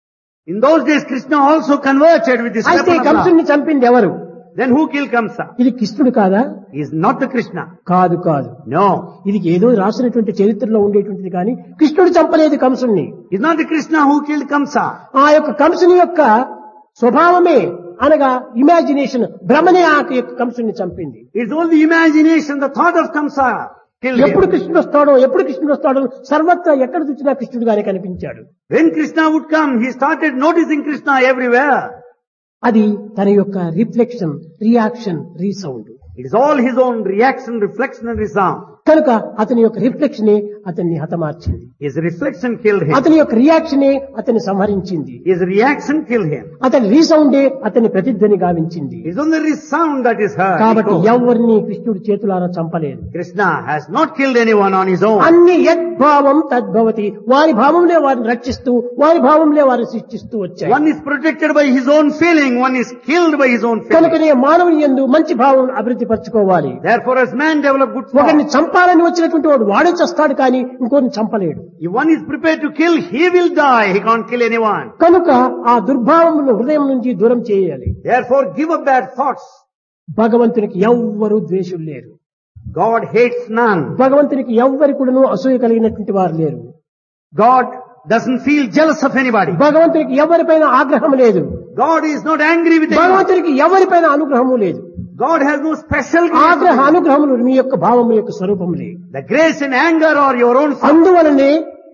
In those days, Krishna also converted with this అయితే weapon of love. కంసుని చంపింది ఎవరు? Then who killed Kamsa? ఇది కృష్ణుడు కాదా? He is not the Krishna. కాదు కాదు. No. ఇది ఏదో రాసినటువంటి చరిత్రలో ఉండేటువంటిది కానీ కృష్ణుడు చంపలేదు కంసుని. It's not the Krishna who killed Kamsa. ఆ యొక్క కంసుని యొక్క స్వభావమే అనగా ఇమాజినేషన్ భ్రమనే ఆ యొక్క కంసుని చంపింది. It's only imagination, the thought of Kamsa killed ఎప్పుడు him. కృష్ణుడు వస్తాడో సర్వత్రా ఎక్కడ చూసినా కృష్ణుడుగానే కనిపించాడు. When Krishna would come, he started noticing Krishna everywhere. అది తన యొక్క reflection, reaction, resound. It is all his own reaction, reflection and resound. కనుక అతని యొక్క రిఫ్లెక్షనే అతన్ని హతమార్చింది. His reflection killed him. అతని యొక్క రియాక్షనే అతన్ని సంహరించింది. His reaction killed him. అతని రీసౌండే అతని ప్రతిధ్వని గావించింది. It is only resound that is heard. కాబట్టి Echo. ఎవరిని కృష్ణుడు చేతులారా చంపలేదు. Krishna has not killed anyone on his own. అన్ని యద్భావం తద్భవతి. వారి భావంలో వారిని రక్షిస్తూ వారి భావంలో వారిని శిక్షిస్తూ వచ్చాయి. One is protected by his own feeling, one is killed by his own feeling. కనుకనే మానవుని యందు మంచి భావం అభివృద్ధి పరచుకోవాలి. Therefore, as man develop good ఒకరిని thoughts, చంపాలని వచ్చినటువంటి వాడు వాడే చస్తాడు కానీ ఇంకోరిని చంపలేడు. if one is prepared to kill, he will die. He can't kill anyone. కనుక ఆ దుర్భావమును హృదయం నుంచి దూరం చేయాలి. Therefore, give up bad thoughts. భగవంతునికి ఎవ్వరూ ద్వేషులు లేరు. God hates none. భగవంతునికి ఎవ్వరి కూడాను అసూయ కలిగినటువంటి వారు లేరు. God doesn't feel jealous of anybody. భగవంతునికి ఎవరిపైన ఆగ్రహం లేదు. God is not angry with anyone. భగవంతునికి ఎవరిపైన అనుగ్రహము లేదు. God has no special ఆగ్రహ grace. అనుగ్రహములు మీ యొక్క భావము యొక్క స్వరూపములే. The grace and anger are your own. అందువలనే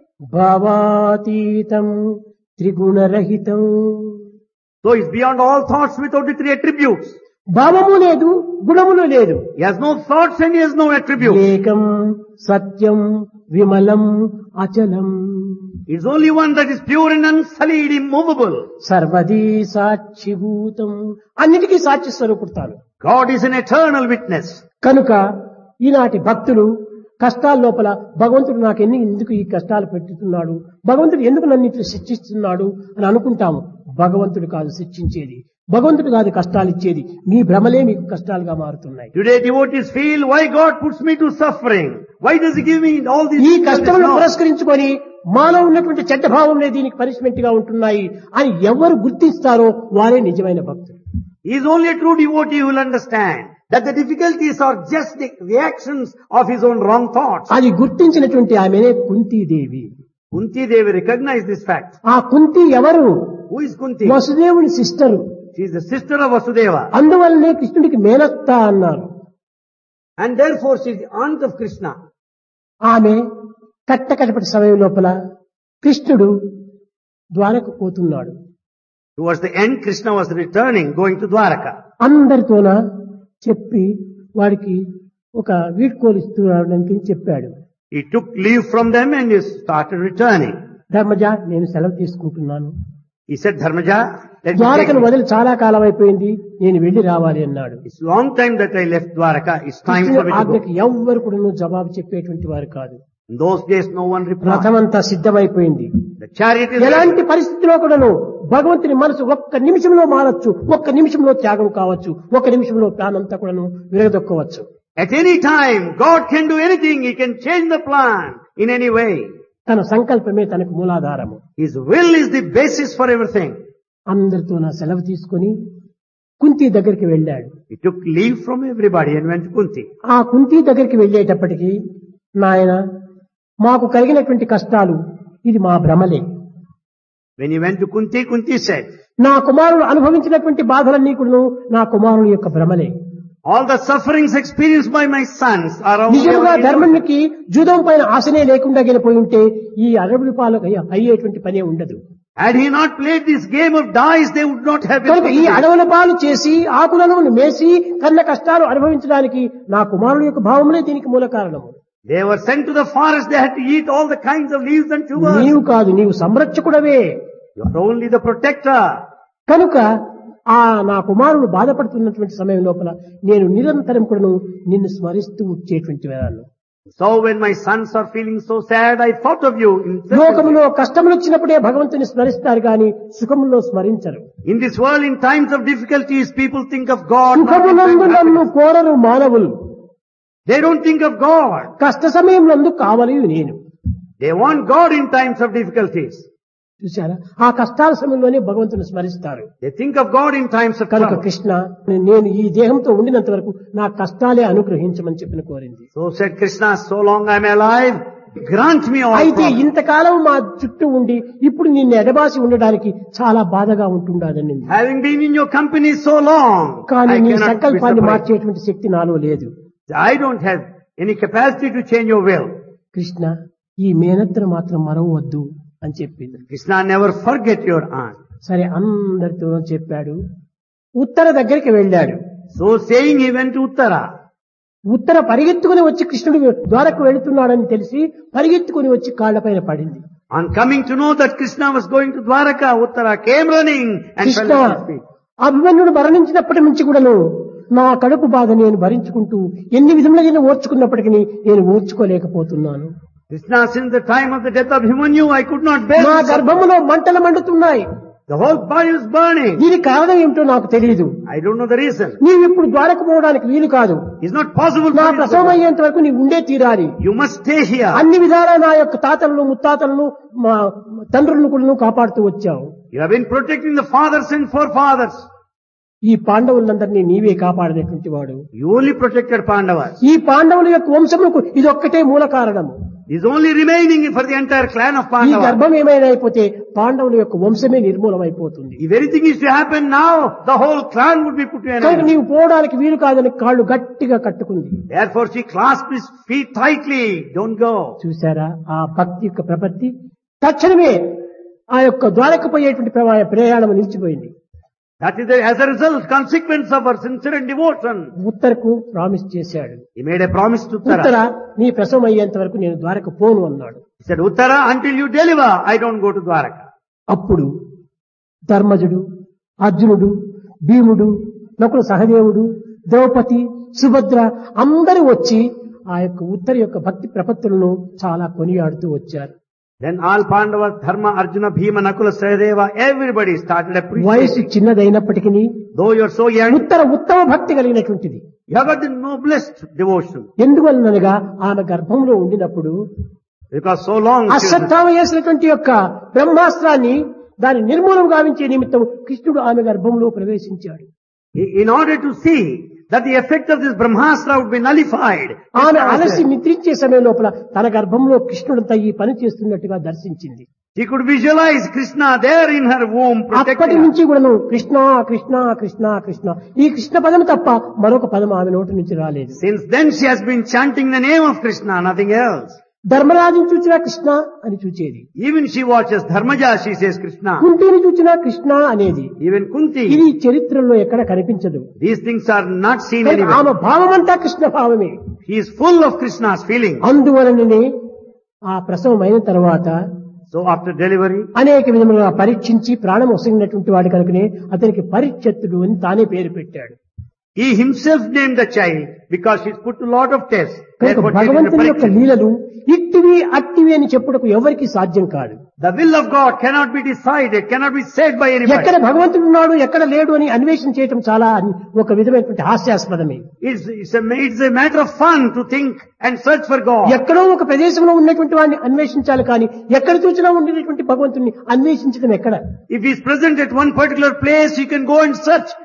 భావాతీతం త్రిగుణరహితం. So it's beyond all thoughts without the three attributes. భావము లేదు, గుణములు లేదు. He has no thoughts and he has no attributes. ఏకం సత్యం విమలం అచలం. It's only one that is pure and unsullied, immovable. సర్వదీ సాక్షిభూతం. అన్నిటికీ సాక్షి స్వరూపుతాను. God is an eternal witness. కనుక ఈనాటి భక్తులు కష్టాల లోపల భగవంతుడు నాకు ఎందుకు ఈ కష్టాలు పెట్టుతున్నాడు, భగవంతుడు ఎందుకు నన్ను ఇట్లా శిక్షిస్తున్నాడు అని అనుకుంటాము. భగవంతుడు కాదు శిక్షించేది, భగవంతుడు కాదు కష్టాలు ఇచ్చేది. మీ భ్రమలే మీకు కష్టాలుగా మారుతున్నాయి. Today devotees feel, why God puts me to suffering? Why does he give me all these ఈ things? కష్టములను పురస్కరించుకొని మాలో ఉన్నటువంటి చెడ్డ భావంలే దీనికి పనిష్మెంట్ గా ఉంటున్నాయి అని ఎవరు గుర్తిస్తారో వారే నిజమైన భక్తులు. He is only a true devotee who will understand that the difficulties are just the reactions of his own wrong thoughts. అది గుర్తించినటువంటి ఆమెనే Kuntidevi. Kunti Devi recognized this fact. ఆ కుంతి ఎవరు? Who is Kunti? వసుదేవుని sister. She is the sister of Vasudeva. అందువల్లనే కృష్ణుడికి మేనత్త అన్నారు. And therefore she is the aunt of Krishna. ఆమె కట్టకడపటి సమయం లోపల కృష్ణుడు ద్వారకు పోతున్నాడు. Towards the end, Krishna was returning, going to Dwaraka. అందరితోన చెప్పి వాడికి ఒక వీడ్కోలు ఇస్తున్నాడని చెప్పాడు. He took leave from them and he started returning. Dharmaja, నేను సెలవు తీసుకుంటున్నాను. He said, Dharmaja, let me ద్వారకను take వదిలి చాలా కాలం అయిపోయింది, నేను వెళ్లి రావాలి అన్నాడు. It's long time that I left Dwaraka. It's time for me to go. ఆజ్ఞకి ఎవ్వరు కూడా జవాబు చెప్పేటువంటి వారు కాదు. In those days, no one replied. రథమంతా సిద్ధమైపోయింది. The chariot is ఎలాంటి పరిస్థితిలో కూడాను భగవంతుని మనసు ఒక్క నిమిషంలో మారచ్చు, ఒక్క నిమిషంలో త్యాగం కావచ్చు, ఒక్క నిమిషంలో ప్రాణంతా కూడాను విరగదొక్కవచ్చు. At any time, God can do anything. He can change the plan in any way. తన సంకల్పమే తనకు మూలాధారము. His will is the basis for everything. అందరితో నా సెలవు తీసుకొని కుంతి దగ్గరికి వెళ్ళాడు. He took leave from everybody and went to Kunti. ఆ కుంతి దగ్గరికి వెళ్ళేటప్పటికి, నాయన మాకు కలిగినటువంటి కష్టాలు ఇది మా భ్రమలే. When he went to Kunti, Kunti said, నా కుమారుడు అనుభవించినటువంటి బాధలన్నీ కూడా నా కుమారుని యొక్క భ్రమలే. all the sufferings experienced by my sons are only నిజంగా our illusion. ధర్మనికి జూదం పైన ఆశనే లేకుండా పోయి ఉంటే ఈ అరబుల పాలకు అయ్యేటువంటి పనే ఉండదు. Had he not played this game of dice, they would not have been కనుక ఈ permitted. అడవుల పాలు చేసి ఆకులను మేసి కన్న కష్టాలు అనుభవించడానికి నా కుమారుడు యొక్క భావములే దీనికి మూల కారణము. They were sent to the forest, they had to eat all the kinds of leaves and tubers. నీవు కాదు, నీవు సంరక్షకుడవే. You are only the protector. కనుక ఆ నా కుమారుడు బాధపడుతున్నటువంటి సమయం లోపల నేను నిరంతరం కూడా నిన్ను స్మరిస్తూ వచ్చేటువంటి వేళలు. So when my sons are feeling so sad, I thought of you. లోకములో కష్టములు వచ్చినప్పుడే భగవంతుని స్మరిస్తారు గాని సుఖములో స్మరించరు. In this world, in times of difficulties, people think of God. not in సుఖమునందు times of నన్ను happiness. కోరరు మానవులు, They don't think of God. కష్ట సమయంలో కావాలి నేను. They want God in times of difficulties. చూశారా, ఆ కష్టాల సమయంలోనే భగవంతుని స్మరిస్తారు. They think of God in times of కనుక trouble. కృష్ణ, నేను ఈ దేహంతో ఉండినంత వరకు నా కష్టాలే అనుగ్రహించమని చెప్పిన కోరింది. So said Krishna, so long I am alive, grant me all అయితే problems. ఇంతకాలం మా చుట్టూ ఉండి ఇప్పుడు నిన్ను ఎడబాసి ఉండడానికి చాలా బాధగా ఉంటుండదని. Having been in your company so long, కానీ I నీ cannot be సంకల్పాన్ని surprised. మార్చేటువంటి శక్తి నాలో లేదు. I don't have any capacity to change your will. Krishna, ఈ మేనత్తను మాత్రం మరవద్దు అని చెప్పింది. Krishna, never forget your aunt. సరే అందరితో చెప్పాడు. ఉత్తర దగ్గరికి వెళ్ళాడు. So saying, he went to Uttara. ఉత్తర పరిగెత్తుకుని వచ్చి కృష్ణుడు ద్వారకు వెళుతున్నాడని తెలిసి పరిగెత్తుకుని వచ్చి కాళ్లపైన పడింది. On coming to know that Krishna was going to Dwaraka, Uttara came running and Krishna, fell at his feet. అభిమన్యుడు మరణించినప్పటి నుంచి కూడాను నా కడుపు బాధ నేను భరించుకుంటూ ఎన్ని విధములైన ఓర్చుకున్నప్పటికీ నేను ఓర్చుకోలేకపోతున్నాను. Krishna, since the time of the death of Himanyu, I could not bear నా this. గర్భములో మంటలు మండుతున్నాయి. The whole body was burning. దీని కారణం ఏమిటో నాకు తెలియదు. I don't know the reason. నీవు ఇప్పుడు ద్వారకు పోవడానికి వీలు కాదు. It's not possible నా for you to ప్రసవం go. అయ్యేంత వరకు నీవు ఉండే తీరాలి. You must stay here. అన్ని విధాలా నా యొక్క తాతలను ముత్తాతలను మా తండ్రులను కూడా కాపాడుతూ వచ్చావు. You have been protecting the fathers and forefathers. ఈ పాండవులందరినీ నీవే కాపాడినటువంటి వాడు. You only protected Pandavas. ఈ పాండవుల యొక్క వంశములకు ఇదొక్కటే మూల కారణము. Is only remaining for the entire clan of ఈ Pandavas. గర్భం ఏమైనా అయిపోతే పాండవుల యొక్క వంశమే నిర్మూలమైపోతుంది. If anything is to happen now, the whole clan would be put to an కనుక end. నీవు పోవడానికి వీలు కాదని కాళ్ళు గట్టిగా కట్టుకుంది. Therefore she clasped his feet tightly. Don't go. చూసారా ఆ భక్తి యొక్క ప్రపత్తి. తక్షణమే ఆ యొక్క ద్వారకు పోయేటువంటి ప్రయాణం నిలిచిపోయింది. That is as a result, consequence of her sincere devotion. ఉత్తరకు ప్రామిస్ చేశాడు. He made a promise to Uttara, Uttara. నీ ప్రసవం అయ్యేంత వరకు నేను ద్వారకు పోను అన్నాడు. He said, Uttara, until you deliver, I don't go to Dwaraka. అప్పుడు ధర్మజుడు, అర్జునుడు, భీముడు, నకుల సహదేవుడు, ద్రౌపది, సుభద్ర అందరూ వచ్చి ఆ యొక్క ఉత్తర యొక్క భక్తి ప్రపత్తులను చాలా కొనియాడుతూ వచ్చారు. Then all Pandavas, Dharma, Arjuna, Bhima, Nakula, Sahadeva, everybody started వయసు appreciating. చిన్నదైనప్పటికీ Though you are so young, ఉత్తర ఉత్తమ భక్తి కలిగినటువంటిది. you have got the noblest devotion. ఎందువలనగా ఆమె గర్భంలో ఉండినప్పుడు Because so long she was- Ashwatthama చేసినటువంటి యొక్క బ్రహ్మాస్త్రాన్ని దాని నిర్మూలం గావించే నిమిత్తం కృష్ణుడు ఆమె గర్భంలో ప్రవేశించాడు. in order to see that the effect of this Brahmastra would be nullified. ఆమె అలసి నిద్రించే సమయం లోపల తన గర్భంలో కృష్ణుడంతా ఈ పని చేస్తున్నట్టుగా దర్శించింది. She could visualize Krishna there in her womb అప్పటి protecting her. నుంచి కూడాను కృష్ణ కృష్ణ కృష్ణ కృష్ణ ఈ కృష్ణ పదం తప్ప మరొక పదం ఆమె నోటి నుంచి రాలేదు. Since then she has been chanting the name of Krishna, nothing else. ధర్మరాజుని చూచినా కృష్ణ అని చూచేది. Even she watches Dharmaja, she says Krishna. కుంతిని చూచినా కృష్ణ అనేది. Even Kunti. ఇది చరిత్రలో ఎక్కడ కనిపించదు. These things are not seen కనుక anywhere. ఆమె భావమంతా కృష్ణ భావమే. He is full of Krishna's feelings. అందువలననే ఆ ప్రసవం అయిన తర్వాత So after delivery, అనేక విధములుగా పరీక్షించి ప్రాణం వసిగినటువంటి వాడి కనుకనే అతనికి పరీక్షత్తుడు అని తానే పేరు పెట్టాడు. he himself named the child because she's put to lot of tests. కనుక Therefore, she did భగవంతుని యొక్క the లీలలు ఇట్టివి అట్టివి అని చెప్పుటకు ఎవరికి సాధ్యం కాదు. The will of God cannot be decided, cannot be said by anybody. ఎక్కడ భగవంతుడు ఉన్నాడు ఎక్కడ లేడు అని అన్వేషణ చేయటం చాలా ఒక విధమైనటువంటి హాస్యాస్పదమే. It's a matter of fun to think and search for God. ఎక్కడో ఒక ప్రదేశంలో ఉన్నటువంటి వాడిని అన్వేషించాలి కానీ ఎక్కడ చూసినా ఉండేటువంటి భగవంతుని అన్వేషించడం ఎక్కడ? If he is present at one particular place, you can go and search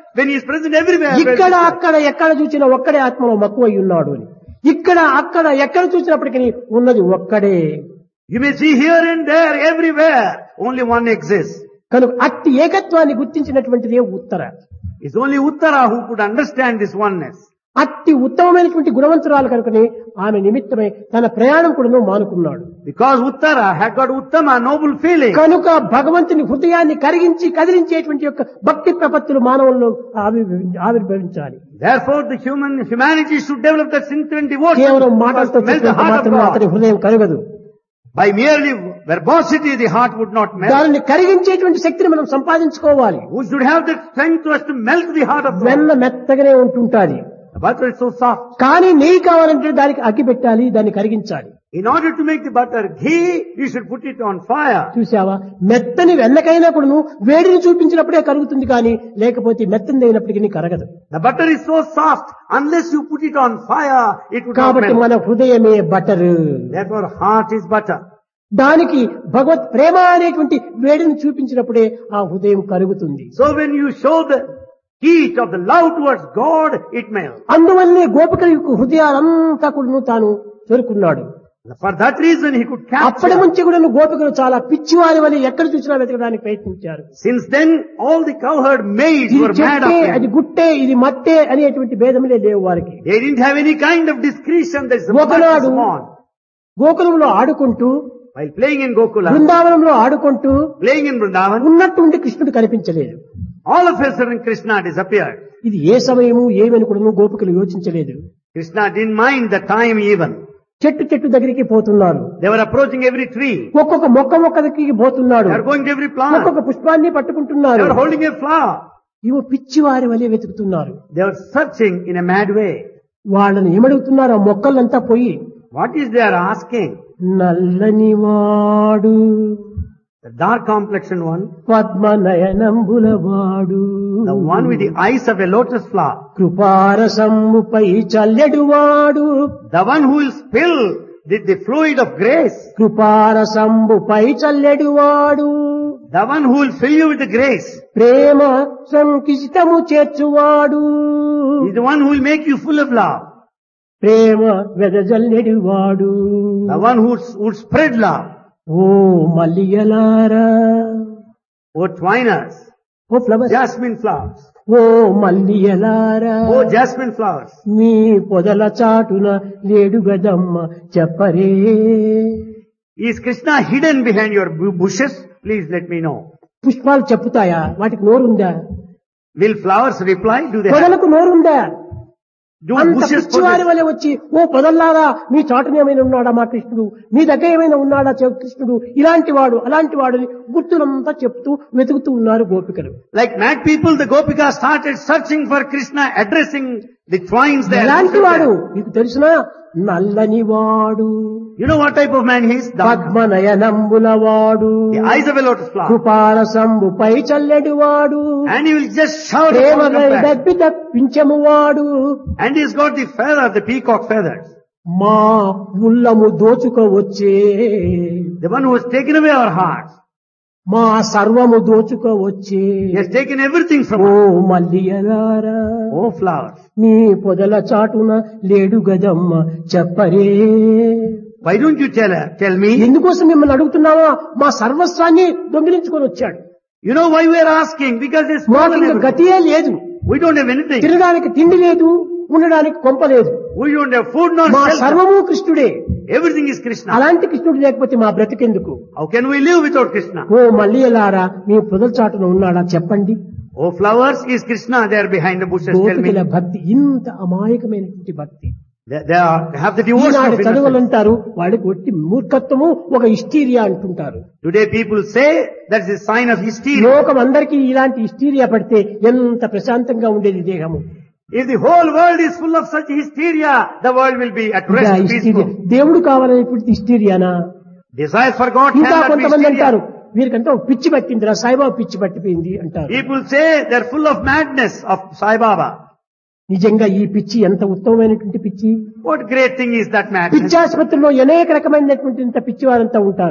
when he is present everywhere. ఇక్కడ అక్కడ ఎక్కడ చూసినా ఒక్కడే ఆత్మలో మక్కువై ఉన్నాడు అని. ఇక్కడ అక్కడ ఎక్కడ చూసినప్పటికీ ఉన్నది ఒక్కడే. You may see here and there, everywhere, only one exists. కనుక అట్టి ఏకత్వాన్ని గుర్తించినటువంటిదే ఉత్తర. It's only Uttara who could understand this oneness. అట్టి ఉత్తమమైనటువంటి గుణవంతురాలు కనుకనే ఆమె నిమిత్తమై తన ప్రయాణం కూడా మానుకున్నాడు. Because Uttara had got Uttama, noble feeling. కనుక భగవంతుని హృదయాన్ని కరిగించి కదిలించేటువంటి యొక్క భక్తి ప్రపత్తులు మానవుల్లో ఆవిర్భవించాలి. Therefore the humanity should develop that sincere devotion. కేవలం మాటలతో మాత్రమే అతని హృదయం కరగదు. By merely verbosity the heart would not melt. దానిని కరిగించేటువంటి శక్తిని మనం సంపాదించుకోవాలి. We should have that strength to us to melt the heart of God. వెన్న మెత్తగానే ఉంటుంటాది. The butter is so soft. కానీ నెయ్యి కావాలంటే దానికి అగ్గి పెట్టాలి, దాన్ని కరిగించాలి. In order to make the butter ghee, you should put it on fire. చూసావా, మెత్తని వెన్నకైనా కూడా వేడిని చూపించినప్పుడే కరుగుతుంది, కానీ లేకపోతే మెత్తని అయినప్పటికీ కరగదు. The butter is so soft, unless you put it on fire, it would not కాబట్టి melt. మన హృదయమే butter. Therefore heart is butter. దానికి భగవత్ ప్రేమ అనేటువంటి వేడిని చూపించినప్పుడే ఆ హృదయం కరుగుతుంది. So when you show the heat of the love towards God, it melts. అందువల్లే గోపికల యొక్క హృదయాలంతా కూడా తాను చేరుకున్నాడు. For that reason he could అప్పటి capture. నుంచి కూడా గోపికలు చాలా పిచ్చివారి వల్ల ఎక్కడ చూసినా వెతకడానికి ప్రయత్నించారు. Since then all the cowherd maids ఇది were mad చెట్టే, of అది him. గుట్టే, ఇది మట్టే అనేటువంటి భేదములే లేవు వారికి. They didn't have any kind of discretion. That's ఒకనాడు small. గోకులంలో ఆడుకుంటూ, While playing in Gokula, బృందావనంలో ఆడుకుంటూ playing in Vrindavan, ఉన్నట్టుండి కృష్ణుడు కనిపించలేదు. all of a sudden Krishna disappeared. ఇది ఏ సమయము ఏమని కూడా గోపికలు యోచించలేదు. Krishna didn't mind the time even. చెట్టు దగ్గరికి పోతున్నారు. They were approaching every tree. ఒక్కొక్క మొక్క దగ్గరికి పోతున్నాడు. They are going to every plant. ఒక్కొక్క పుష్పాన్ని They పట్టుకుంటున్నారు. are holding a flower. ఇవి పిచ్చివారి వలె వెతుకుతున్నారు. They are searching in a mad way. వాళ్ళని ఏమడుగుతున్నారు ఆ మొక్కలంతా పోయి? What is they are asking? నల్లని వాడు, The dark complexioned one, పద్మనయనంబుల వాడు, the one with the eyes of a lotus flower, కృపారసంబుపై చల్లెడు వాడు, the one who will spill the fluid of grace, కృపారసంబుపై చల్లెడు వాడు, the one who will fill you with the grace, Prema సంకిష్టము చేర్చువాడు, is the one who will make you full of love, ప్రేమ వెదజల్లెడు వాడు. the one who would spread love. ఓ మల్లియలారా, Oh twiners, ఓ flowers, jasmine flowers, ఓ మల్లియలారా, oh jasmine flowers, మీ పొదల చాటున లేడు గదమ్మ చెప్పరే. is Krishna hidden behind your bushes? Please let me know. పుష్పాలు చెప్పుతాయా? వాటికి నోరుందా? Will flowers reply? Do they have? పొదలకు నోరుందా? Do అంత bushes పిచ్చివారి possess? వలె వచ్చి, ఓ పొదల్లారా, మీ చాటున ఏమైనా ఉన్నాడా మా కృష్ణుడు, మీ దగ్గర ఏమైనా ఉన్నాడా కృష్ణుడు, ఇలాంటి వాడు అలాంటి వాడు గుర్తులంతా చెప్తూ వెతుకుతూ ఉన్నారు గోపికలు. Like mad people, the Gopika started searching for Krishna, addressing the twines there. ఎలాంటి వాడు మీకు తెలుసునా? నల్లని వాడు, You know what type of man he is? Dark. పద్మనయనంబుల వాడు, The eyes of a lotus flower. కృపారసంబుపై చల్లెడు వాడు, And he will just shout Prema upon compassion. దప్పి తప్పించము వాడు, And he's got the feather, the peacock feathers. మా ఉల్లము దోచుకోవచ్చే, The one who has taken away our hearts. మా సర్వము దోచుకోవచ్చే. He has taken everything from oh us. మల్లియలారా, Oh flowers. మీ పొదల చాటున లేడు గదమ్మ చెప్పరే. Why don't you tell me? ఎందుకోసం మిమ్మల్ని అడుగుతున్నావా? మా సర్వస్వాన్ని దొంగిలించుకొని వచ్చాడు. You know why we are asking? Because there's మాకు ఇంకా గతియే లేదు. We don't have anything. తినడానికి తిండి లేదు, ఉండడానికి కొంప లేదు. We don't have food nor మా shelter. సర్వము కృష్ణుడే. Everything is Krishna. అలాంటి కృష్ణుడు లేకపోతే మా బ్రతికెందుకు? How can we live without Krishna? ఓ మల్లియలారా, మీ పొదల చాటున ఉన్నాడా చెప్పండి. Oh flowers, is Krishna there behind the bushes? Tell me. గోపికల భక్తి ఇంత అమాయకమైనటువంటి భక్తి. They have the devotion Eenadu of చదువులు innocence. అంటారు, వాళ్ళకి ఒట్టి మూర్ఖత్వము, ఒక హిస్టీరియా అంటుంటారు. Today people say that's a sign of hysteria. లోకం అందరికీ ఇలాంటి హిస్టీరియా పడితే ఎంత ప్రశాంతంగా ఉండేది దేహము. If the whole world is full of such hysteria, the world will be at ఇంకా rest, హిస్టీరియా, peaceful. దేవుడు కావాలనేటువంటి హిస్టీరియానా? Desire for God ఇంకా cannot be కొంతమంది hysteria. అంటారు, వీరికంతా ఒక పిచ్చి పట్టిందిరా, సాయిబాబా పిచ్చి పట్టిపోయింది అంటారు. People say they're full of madness of Sai Baba. నిజంగా ఈ పిచ్చి ఎంత ఉత్తమమైనటువంటి పిచ్చి. What great thing is that madness? పిచ్చాసుపత్రిలో అనేక రకమైనటువంటి ఇంత పిచ్చి వారంతా ఉంటారు.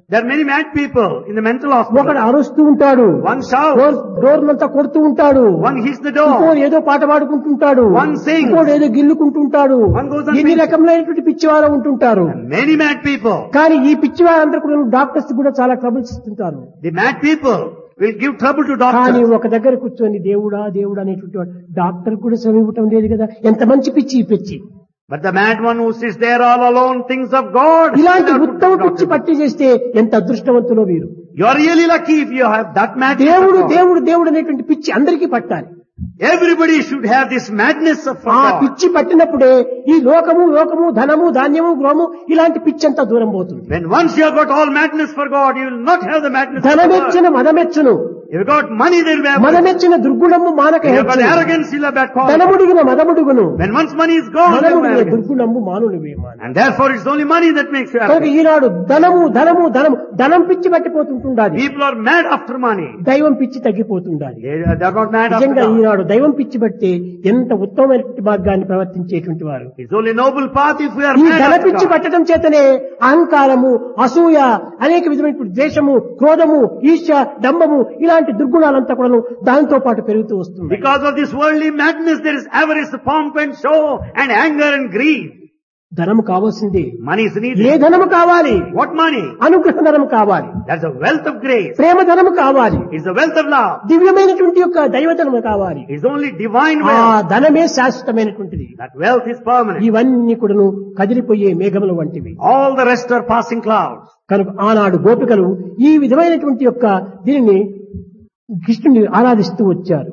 There are many mad people in the mental ఒకడు hospital. అరుస్తూ ఉంటాడు, One shouts, డోర్లంతా కొడుతూ ఉంటాడు, one hits the door, ఇంకోడు ఏదో పాట పాడుకుంటుంటాడు, One sings. ఇంకోడు ఏదో గిల్లుకుంటుంటాడు, One goes on ఎన్ని singing. రకములైనటువంటి పిచ్చివారు ఉంటుంటారు. many mad people. కానీ ఈ పిచ్చివారందరూ కూడా డాక్టర్స్ కూడా చాలా ట్రబుల్స్ ఇస్తుంటారు. The mad people will give trouble to కానీ doctors. ఒక దగ్గర కూర్చొని దేవుడా దేవుడా అనేటువంటి వాడు డాక్టర్ కూడా శ్రమ ఇవ్వటం లేదు కదా. ఎంత మంచి పిచ్చి ఈ పిచ్చి. But the mad one who sits there all alone thinks of God. ఇలాంటి ఉత్తమ పిచ్చి పట్టి చేస్తే ఎంత అదృష్టవంతులో వీరు. You are really lucky if you have that mad. దేవుడు దేవుడు దేవుడు అనేటువంటి పిచ్చి అందరికీ పట్టాలి. Everybody should have this madness of ఆ God. పిచ్చి పట్టినప్పుడే ఈ లోకము లోకము ధనము ధాన్యము గృహము ఇలాంటి పిచ్చి అంతా దూరం పోతుంది. When once you have got all madness for God, you will not have the madness of God. ధనమెచ్చును మదమెచ్చును, If you got money, there will be arrogance. మదమెచ్చిన దుర్గుణము మానక If you have got హెచ్చును. arrogance, you'll have bad quality. ధనముడిగిన మదముడుగును, When once money is gone, there will be మదముడిగిన arrogance. దుర్గుణము మానుని మాన. And therefore it's only money that makes you కనుక arrogant. ఈనాడు ధనము ధనము ధనము ధనం పిచ్చి పట్టిపోతుంటుండాలి, People are mad after money. దైవం పిచ్చి తగ్గిపోతుండాలి. They're not mad after నిజంగా God. ఈనాడు దైవం పిచ్చి పడితే ఎంత ఉత్తమమైన మార్గాన్ని ప్రవర్తించేటువంటి వారు. It's only noble path if we are ఈ mad ధన after పిచ్చి God. పట్టడం చేతనే అహంకారము, అసూయ, అనేక విధమైన ద్వేషము, క్రోధము, ఈర్ష్య, డంబము ఇలాంటి దుర్గుణాలంతా కూడా దానితో పాటు పెరుగుతూ వస్తుంది. Because of this worldly madness, there is avarice, pomp and show, and anger and greed. ధనము కావాల్సింది. Money is A needed. ధనము కావాలి? What money? అనుగ్రహ ధనము కావాలి, That's a wealth of grace. ప్రేమ ధనము కావాలి, It's the wealth of love. దివ్యమైనటువంటి యొక్క దైవధనము కావాలి. It's only divine ఆ wealth. ధనమే శాశ్వతమైనటువంటిది. That wealth is permanent. ఇవన్నీ కూడాను కదిలిపోయే మేఘముల వంటివి. All the rest are passing clouds. కనుక ఆనాడు గోపికలు ఈ విధమైనటువంటి యొక్క దీనిని కృష్ణుని ఆరాధిస్తూ వచ్చారు.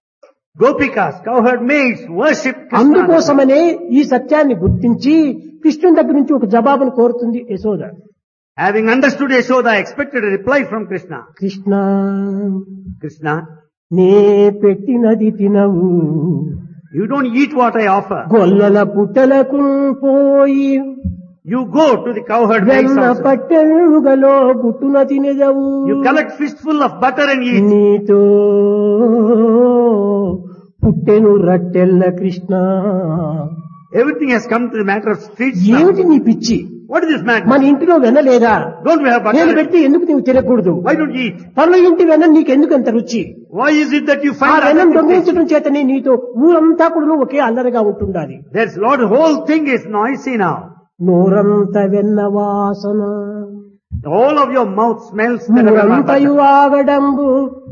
Gopikas, cowherd maids, worship Krishna. అందుకోసమనే ఈ సత్యాన్ని గుర్తించి కృష్ణుని దగ్గర నుంచి ఒక జవాబును కోరుతుంది Yashoda. Having understood Yashoda, expected a reply from Krishna. Krishna, Krishna, నే పెట్టినది తినవు, you don't eat what I offer. గొల్లల పుట్టలకు పోయి You go to the cowherd maids వెన్న house. పట్టెలుగలో గుట్టున తినదవు. You collect fistful of butter and eat. నీతో పుట్టెను రట్టెల్ల Krishna. Everything has come to the matter of streets now. ఏమిటి నీ పిచ్చి? What is this madness? మన ఇంటిలో వెన్న లేదా? Don't we have నేను butter? పెట్టి ఎందుకు నీవు తినకూడదు? Why don't you eat? పనుల ఇంటి వెన్న నీకెందుకు అంత రుచి? Why is it that you ఆ find వెన్నం that దొంగిలించడం చేతనే నీతో ఊరంతా కూడా ఒకే అల్లరిగా ఉంటుండాలి. there's lot, the whole thing is noisy now. నోరంత వెన్న వాసన, All of your mouth smells the aroma of ఊరంతయు butter. ఆగడంబు,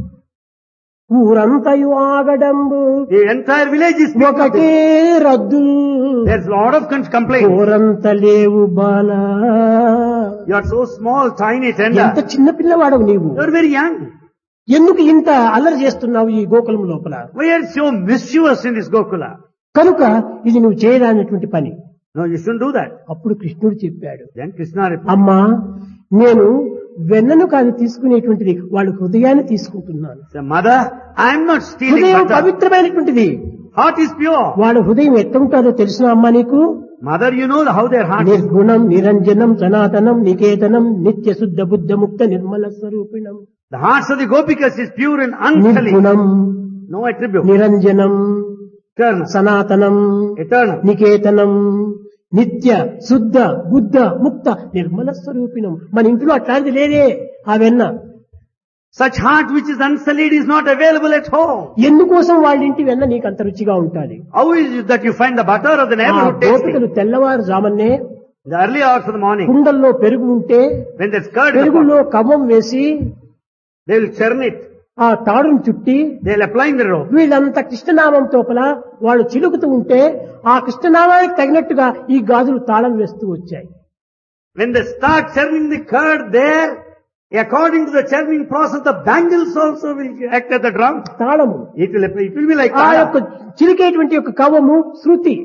ఊరంతయు ఆగడంబు, The entire village is speaking of ఒకటే this. రద్దు, There's lot of complaints. ఊరంత లేవు బాల. You are so small, tiny, ఎంత tender. చిన్న పిల్లవాడవు నీవు. You are very young. ఎందుకు ఇంత అల్లరి చేస్తున్నావు ఈ గోకులం లోపల? Why are you so mischievous in this Gokula? కనుక ఇది నువ్వు చేయరానటువంటి పని. No, you shouldn't do that. అప్పుడు కృష్ణుడు చెప్పాడు, Then Krishna replied, అమ్మా నేను వెన్నను కాదు తీసుకునేటువంటిది, వాళ్ళ హృదయాన్ని తీసుకుంటున్నాను. Mother, I'm not stealing హృదయం butter. పవిత్రమైనటువంటిది. Heart is pure. వాళ్ళ హృదయం ఎట్లుంటారో తెలిసిన అమ్మా నీకు? Mother, you know how their heart is. నిర్గుణం, నిరంజనం, సనాతనం, నికేతనం, నిత్య శుద్ధ బుద్ధ ముక్త Nirmala స్వరూపిణం. The hearts of the Gopikas is pure and unsullied. నిర్గుణం, No attribute. నిరంజనం, Eternal. సనాతనం, Eternal. నికేతనం, నిత్య శుద్ధ బుద్ధ ముక్త నిర్మల స్వరూపిణం. మన ఇంట్లో అట్లాంటిది లేదే. ఆ వెన్న Such heart which is unsullied is not available at home. ఎందుకోసం వాళ్ళ ఇంటి వెన్న నీకు అంత రుచిగా ఉంటుంది? How is it that you find the butter of the ఆ neighborhood గోపికలు tasty? తెల్లవారుజామునే In the early hours of the morning, కుండల్లో పెరుగు ఉంటే when there's curd in the పెరుగులో pot, కవ్వం వేసి they will churn it. ఆ తాడును చుట్టి They'll apply in the rope. వీళ్ళంతా కృష్ణనామం తోపల వాళ్ళు చిలుకుతూ ఉంటే ఆ కృష్ణనామానికి తగినట్టుగా ఈ గాజులు తాళం వేస్తూ వచ్చాయి. When they start churning the curd there, according to the churning process, the bangles also will act as the drum. తాళము It will be like ఆ యొక్క that. చిలికేటువంటి యొక్క కవ్వము శృతి.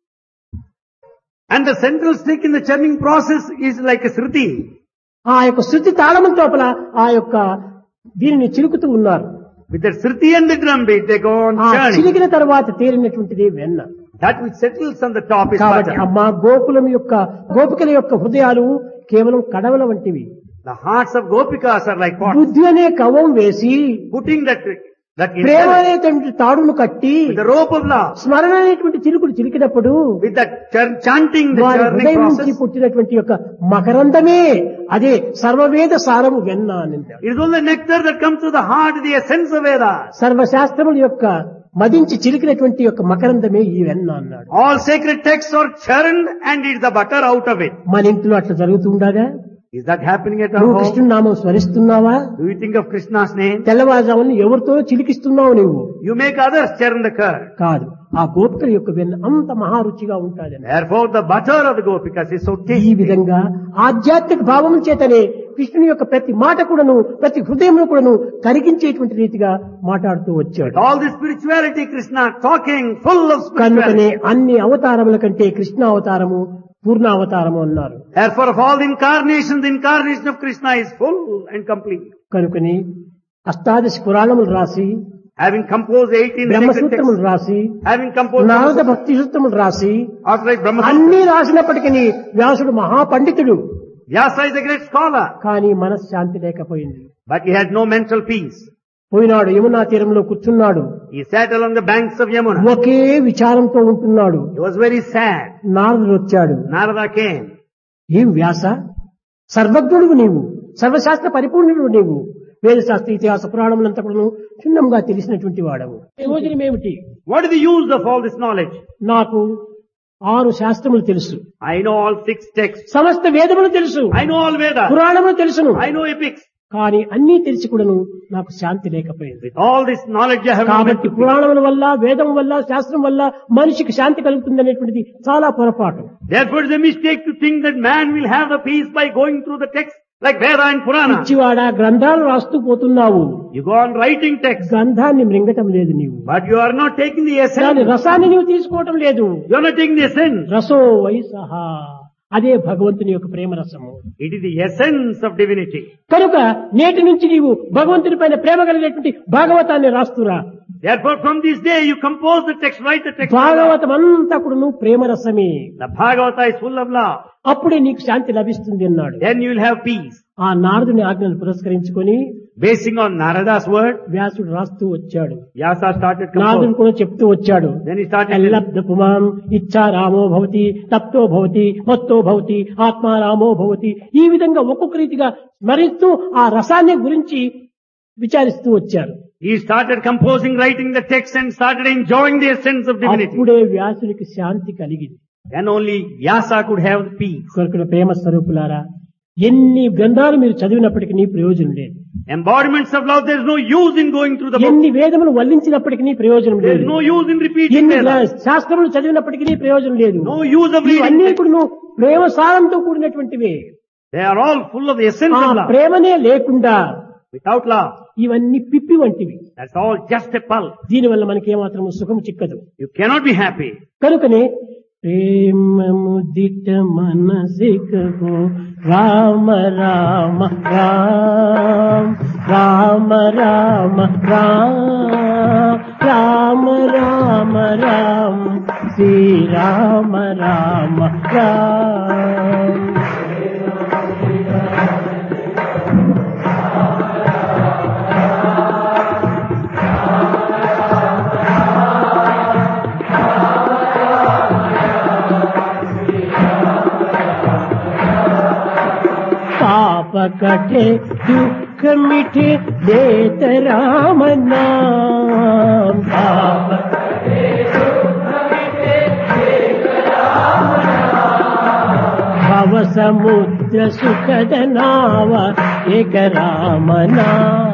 And the central stick in the churning process is like a shruti. ఆ యొక్క శృతి తాళము లోపల ఆ యొక్క దీనిని చిలుకుతూ ఉన్నారు. With the shruti and the drum beat, they go on ఆ churning. చిలికిన తర్వాత తేలినటువంటిది వెన్న. That which settles on the top is కాబట్టి butter. అమ్మా గోపికల యొక్క హృదయాలు కేవలం కడవల వంటివి. The hearts of Gopikas are like pots. బుద్ధి అనే కవ్వం వేసి Putting that That Prema instead, అనేటువంటి తాడును కట్టి with the rope of love, స్మరణ అనేటువంటి చిలుకులు చిలికినప్పుడు with that chanting, the వారి churning హృదయం నుంచి process, పుట్టినటువంటి యొక్క మకరందమే అదే సర్వవేద సారము వెన్న అని it is only nectar that comes to the heart, the essence of Vedas. సర్వశాస్త్రముల యొక్క మదించి చిలికినటువంటి యొక్క మకరందమే ఈ వెన్న అన్నాడు. All sacred texts are churned and it's the butter out of it. మన ఇంట్లో అట్లా జరుగుతుండగా Is that happening at our నువ్వు home? కృష్ణుని నామం స్మరిస్తున్నావా? Do you think of Krishna's name? తెల్లవారుజామున ఎవరితో చిలికిస్తున్నావు నువ్వు? You make others churn the curd. కాదు, ఆ గోపికల యొక్క వెన్న అంత మహారుచిగా ఉంటాదని. Therefore the butter of the Gopikas is so ఈ tasty. విధంగా ఆధ్యాత్మిక భావముల చేతనే కృష్ణుని యొక్క ప్రతి మాట కూడాను ప్రతి హృదయంలో కూడాను కరిగించేటువంటి రీతిగా మాట్లాడుతూ వచ్చాడు. All the spirituality, Krishna talking full of కనుకనే spirituality. అన్ని అవతారముల కంటే కృష్ణ అవతారము పూర్ణావతారము అన్నారు. Therefore of all the incarnation of Krishna is full and complete. కనుకని అష్టాదశ పురాణములు రాసి Having composed 18 sacred బ్రహ్మసూత్రములు texts, రాసి having composed నారద భక్తి సూత్రములు రాసి after like Brahma, అన్ని రాసినప్పటికీ వ్యాసుడు మహాపండితుడు, Vyasa is a great scholar, కానీ మనశ్శాంతి లేకపోయింది. but he had no mental peace. పోయినాడు యమునా తీరంలో కూర్చున్నాడు. He sat along the banks of Yamuna. ఒకే విచారంతో ఉంటున్నాడు. He was very sad. నారదుడు వచ్చాడు. Narada came. ఏం వ్యాస, సర్వజ్ఞుడువు నీవు, సర్వశాస్త్ర పరిపూర్ణుడు నీవు, వేదశాస్త్ర ఇతిహాస పురాణములంతా కూడా క్షుణ్ణంగా తెలిసినటువంటి వాడవు. ప్రయోజనం ఏమిటి? What is the use of all this knowledge? నాకు 6 శాస్త్రములు తెలుసు, I know all 6 texts. సమస్త వేదములు తెలుసు, I know all Vedas. పురాణములు తెలుసును, I know epics. కానీ అన్నీ తెలిసి కూడాను నాకు శాంతి లేకపోయింది. With all this knowledge I have no కాబట్టి mental peace. పురాణముల వల్ల, వేదం వల్ల, శాస్త్రం వల్ల మనిషికి శాంతి కలుగుతుంది అనేటువంటిది చాలా పొరపాటు. Therefore it is a mistake to think that man will have the peace by going through the texts like Veda and Purana. పిచ్చివాడ, గ్రంథాలు రాస్తూ పోతున్నావు, You go on writing texts, గ్రంథాన్ని మృంగటం లేదు నీవు, but you are not taking the దాని essence. రసాన్ని నీవు తీసుకోవటం లేదు. You are not taking the essence. రసో వైసహ, అదే భగవంతుని యొక్క ప్రేమ రసము. It is the essence of divinity. కనుక నేటి నుంచి నీవు భగవంతుని పైన ప్రేమ కలిగినటువంటి భాగవతాన్ని రాస్తురా. Therefore from this day you compose the text, write the text. Bhagavatam అంతా కూడా నువ్వు ప్రేమ రసమే, The Bhagavata is full of love. అప్పుడే నీకు శాంతి లభిస్తుంది అన్నాడు. Then you will have peace. ఆ నారదుని ఆజ్ఞను పురస్కరించుకొని Basing on Narada's word, వ్యాసుడు రాస్తూ వచ్చాడు. Vyasa started నారదుడు composing. కూడా చెప్తూ వచ్చాడు. Then he started ఎల్లబ్ధ పుమాం ఇచ్చా రామో భవతి, తప్తో భవతి, మత్తో భవతి, ఆత్మా రామో భవతి. ఈ విధంగా ఒక్కొక్క రీతిగా స్మరిస్తూ ఆ రసాన్ని గురించి విచారిస్తూ వచ్చారు. He started composing, writing the text and started enjoying the essence of divinity. అప్పుడే వ్యాసునికి శాంతి కలిగింది. Then only Vyasa could have the peace. కొరకుడు ప్రేమ స్వరూపులారా, ఎన్ని గ్రంథాలు మీరు చదివినప్పటికీ నీ ప్రయోజనం లేదు, Embodiments of love, there is no use in going through the book. ఎన్ని వేదములు వల్లించినప్పటికీ నీ ప్రయోజనం There లేదు, is no use in repeating ఎన్ని Vedas. శాస్త్రములు చదివినప్పటికీ నీ ప్రయోజనం లేదు. No use of ఇవన్నీ reading. ఇప్పుడు నువ్వు ప్రేమ సారంతో కూడినటువంటివే. They are all full of the essence ఆ of love. ప్రేమనే లేకుండా Without love, ఇవన్నీ పిప్పి వంటివి. that's all just a pulp. దీనివల్ల మనకి ఏమాత్రం సుఖం చిక్కదు. You cannot be happy. కనుకనే ప్రేమ ముదిట మనసికో రామ రామ రామ రామ రామ రామ రామ రామ రామ శ్రీ రామ రామ రామ. पाप कटे दुख मिटे देत राम नाम, पाप कटे दुख मिटे देत राम नाम, भव समुद्र सुखद नाव एक राम नाम,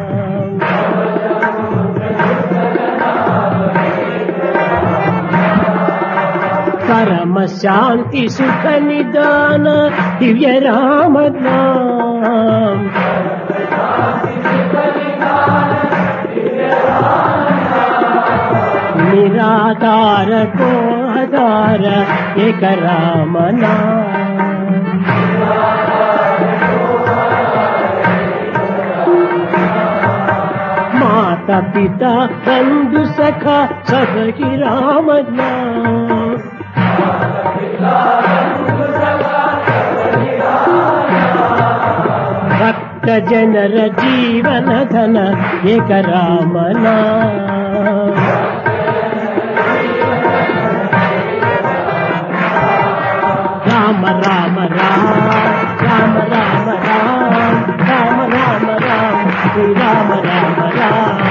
परम शांति सुख निदान दिव्य राम नाम, निराधार को आधार एक राम नाम, माता पिता बंधु सखा सब ही राम नाम, रक्त భక్త జనర జీవన ధన ఏక రామనా రామ రామ రామ రామ రామ రామ రామ రామ రామ శ్రీ రామ రామ రామ